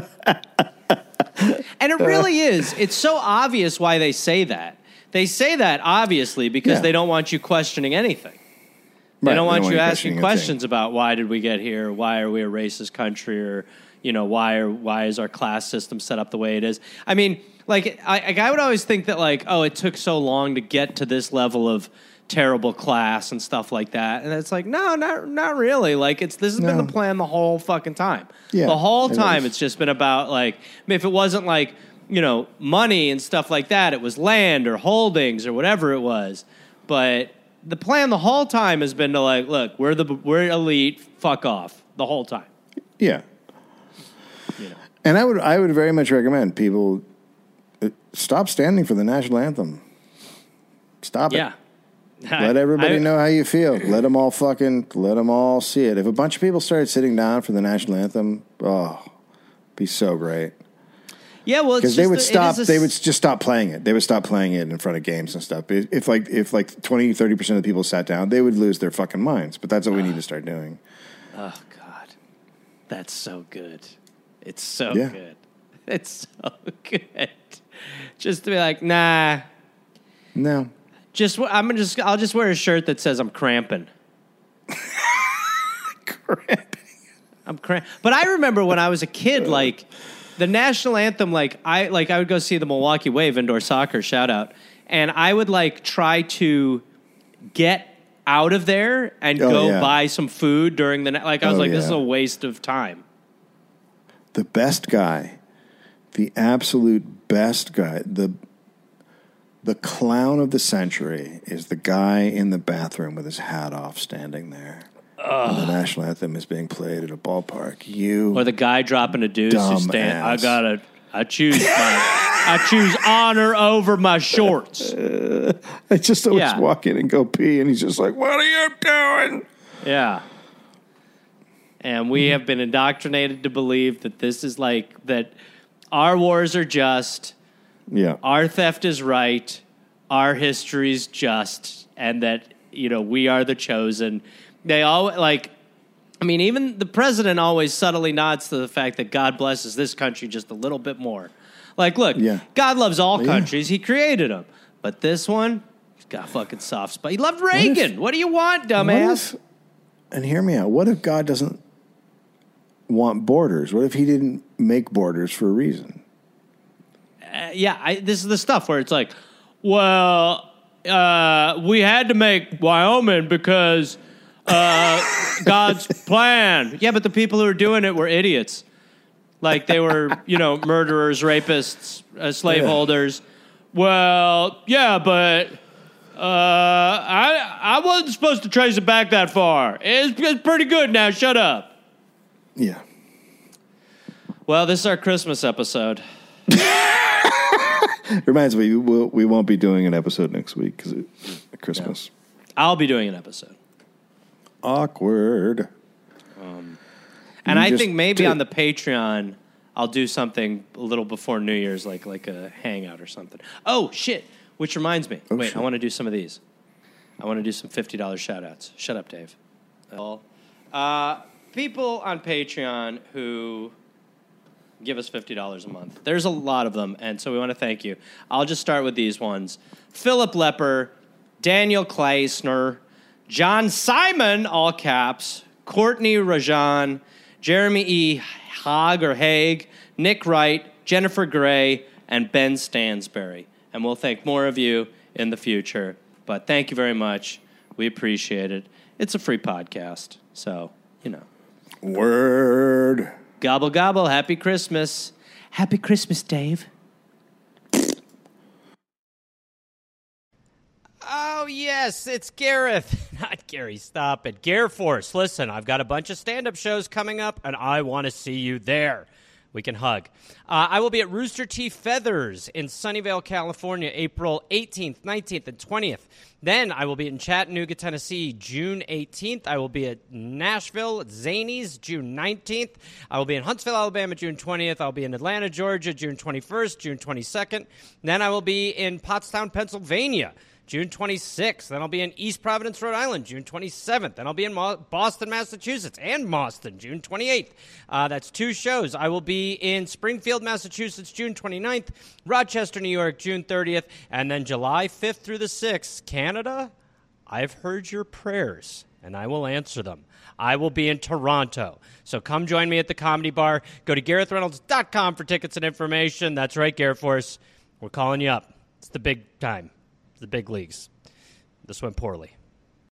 Speaker 2: And it really is. It's so obvious why they say that. They say that, obviously, because
Speaker 1: Yeah.
Speaker 2: they don't want you questioning anything. They
Speaker 1: Right,
Speaker 2: don't want you asking
Speaker 1: questioning a thing.
Speaker 2: questions about why did we get here, why are we a racist country, or, you know, why are why is our class system set up the way it is. I mean, like, I, like, I would always think that, like, oh, it took so long to get to this level of terrible class and stuff like that. And it's like, no, not not really. Like, it's this has been
Speaker 1: No.
Speaker 2: the plan the whole fucking time.
Speaker 1: Yeah,
Speaker 2: the whole
Speaker 1: it
Speaker 2: time
Speaker 1: is.
Speaker 2: it's just been about, like, I mean, if it wasn't like, you know, money and stuff like that, it was land or holdings or whatever it was. But the plan the whole time has been to, like, look, we're the we're elite, fuck off the whole time.
Speaker 1: Yeah.
Speaker 2: you know.
Speaker 1: And I would I would very much recommend people uh, stop standing for the national anthem. Stop
Speaker 2: Yeah.
Speaker 1: it. Let everybody
Speaker 2: I,
Speaker 1: know how you feel. Let them all fucking, let them all see it. If a bunch of people started sitting down for the national anthem, oh, it'd be so great.
Speaker 2: Yeah, well,
Speaker 1: because they would
Speaker 2: a,
Speaker 1: stop.
Speaker 2: a,
Speaker 1: They would just stop playing it. They would stop playing it in front of games and stuff. If, if like if like twenty, thirty percent of the people sat down, they would lose their fucking minds. But that's what we need to start doing.
Speaker 2: Oh God, that's so good. It's so
Speaker 1: Yeah.
Speaker 2: good. It's so good. Just to be like, nah.
Speaker 1: No.
Speaker 2: Just I'm gonna just I'll just wear a shirt that says I'm cramping.
Speaker 1: Cramping.
Speaker 2: I'm cramp. But I remember when I was a kid, like the national anthem, like I like I would go see the Milwaukee Wave indoor soccer, shout out, and I would like try to get out of there and
Speaker 1: Oh,
Speaker 2: go
Speaker 1: yeah.
Speaker 2: buy some food during the na- like I was
Speaker 1: Oh,
Speaker 2: like, this
Speaker 1: yeah.
Speaker 2: is a waste of time.
Speaker 1: The best guy, the absolute best guy, the the clown of the century is the guy in the bathroom with his hat off standing there. And the national anthem is being played at a ballpark. You
Speaker 2: Or the guy dropping a deuce who
Speaker 1: Dumb
Speaker 2: stand. I
Speaker 1: ass.
Speaker 2: gotta. I choose my. I choose honor over my shorts.
Speaker 1: I just always
Speaker 2: Yeah.
Speaker 1: walk in and go pee, and he's just like, "What are you doing?"
Speaker 2: Yeah. And we have been indoctrinated to believe that this is like that. Our wars are just.
Speaker 1: Yeah,
Speaker 2: Our theft is right. Our history's just, and that you know we are the chosen. They all like. I mean, even the president always subtly nods to the fact that God blesses this country just a little bit more. Like, look,
Speaker 1: Yeah.
Speaker 2: God loves all
Speaker 1: Yeah.
Speaker 2: countries. He created them. But this one, he's got a fucking soft spot. He loved Reagan. What,
Speaker 1: if-
Speaker 2: do you want,
Speaker 1: What
Speaker 2: dumbass?
Speaker 1: if- and hear me out. What if God doesn't want borders? What if He didn't make borders for a reason?
Speaker 2: Uh, yeah, I, this is the stuff where it's like, well, uh, we had to make Wyoming because uh, God's plan. Yeah, but the people who were doing it were idiots. Like they were, you know, murderers, rapists, uh, slaveholders. Well, yeah, but uh, I I wasn't supposed to trace it back that far. It's, it's pretty good now. Shut up.
Speaker 1: Yeah.
Speaker 2: Well, this is our Christmas episode.
Speaker 1: Reminds me, we, will, we won't be doing an episode next week because it's Christmas.
Speaker 2: I'll be doing an episode.
Speaker 1: Awkward.
Speaker 2: And
Speaker 1: You
Speaker 2: I
Speaker 1: just
Speaker 2: think maybe
Speaker 1: did.
Speaker 2: on the Patreon, I'll do something a little before New Year's, like like a hangout or something. Oh, shit. Which reminds me.
Speaker 1: Oh,
Speaker 2: Wait,
Speaker 1: shit.
Speaker 2: I want to do some of these. I want to do some fifty dollars shout-outs. Shut up, Dave. Uh, people on Patreon who give us fifty dollars a month. There's a lot of them, and so we want to thank you. I'll just start with these ones. Philip Lepper, Daniel Kleisner, John Simon, all caps, Courtney Rajan, Jeremy E. Haag or Haig, Nick Wright, Jennifer Gray, and Ben Stansberry. And we'll thank more of you in the future. But thank you very much. We appreciate it. It's a free podcast, so, you know.
Speaker 1: Word.
Speaker 2: Gobble, gobble. Happy Christmas. Happy Christmas, Dave.
Speaker 5: Oh, yes, it's Gareth. Not Gary, stop it. Gare Force, listen, I've got a bunch of stand-up shows coming up, and I want to see you there. We can hug. Uh, I will be at Rooster Teeth Feathers in Sunnyvale, California, April eighteenth, nineteenth, and twentieth. Then I will be in Chattanooga, Tennessee, June eighteenth. I will be at Nashville at Zanies, June nineteenth. I will be in Huntsville, Alabama, June twentieth. I'll be in Atlanta, Georgia, June twenty-first, June twenty-second. Then I will be in Pottstown, Pennsylvania, June twenty-sixth. Then I'll be in East Providence, Rhode Island, June twenty-seventh. Then I'll be in Mo- Boston, Massachusetts, and Boston, June twenty-eighth. Uh, that's two shows. I will be in Springfield, Massachusetts, June twenty-ninth, Rochester, New York, June thirtieth, and then July fifth through the sixth, Canada. I've heard your prayers, and I will answer them. I will be in Toronto. So come join me at the Comedy Bar. Go to gareth reynolds dot com for tickets and information. That's right, Gareth Force. We're calling you up. It's the big time. The big leagues. This went poorly.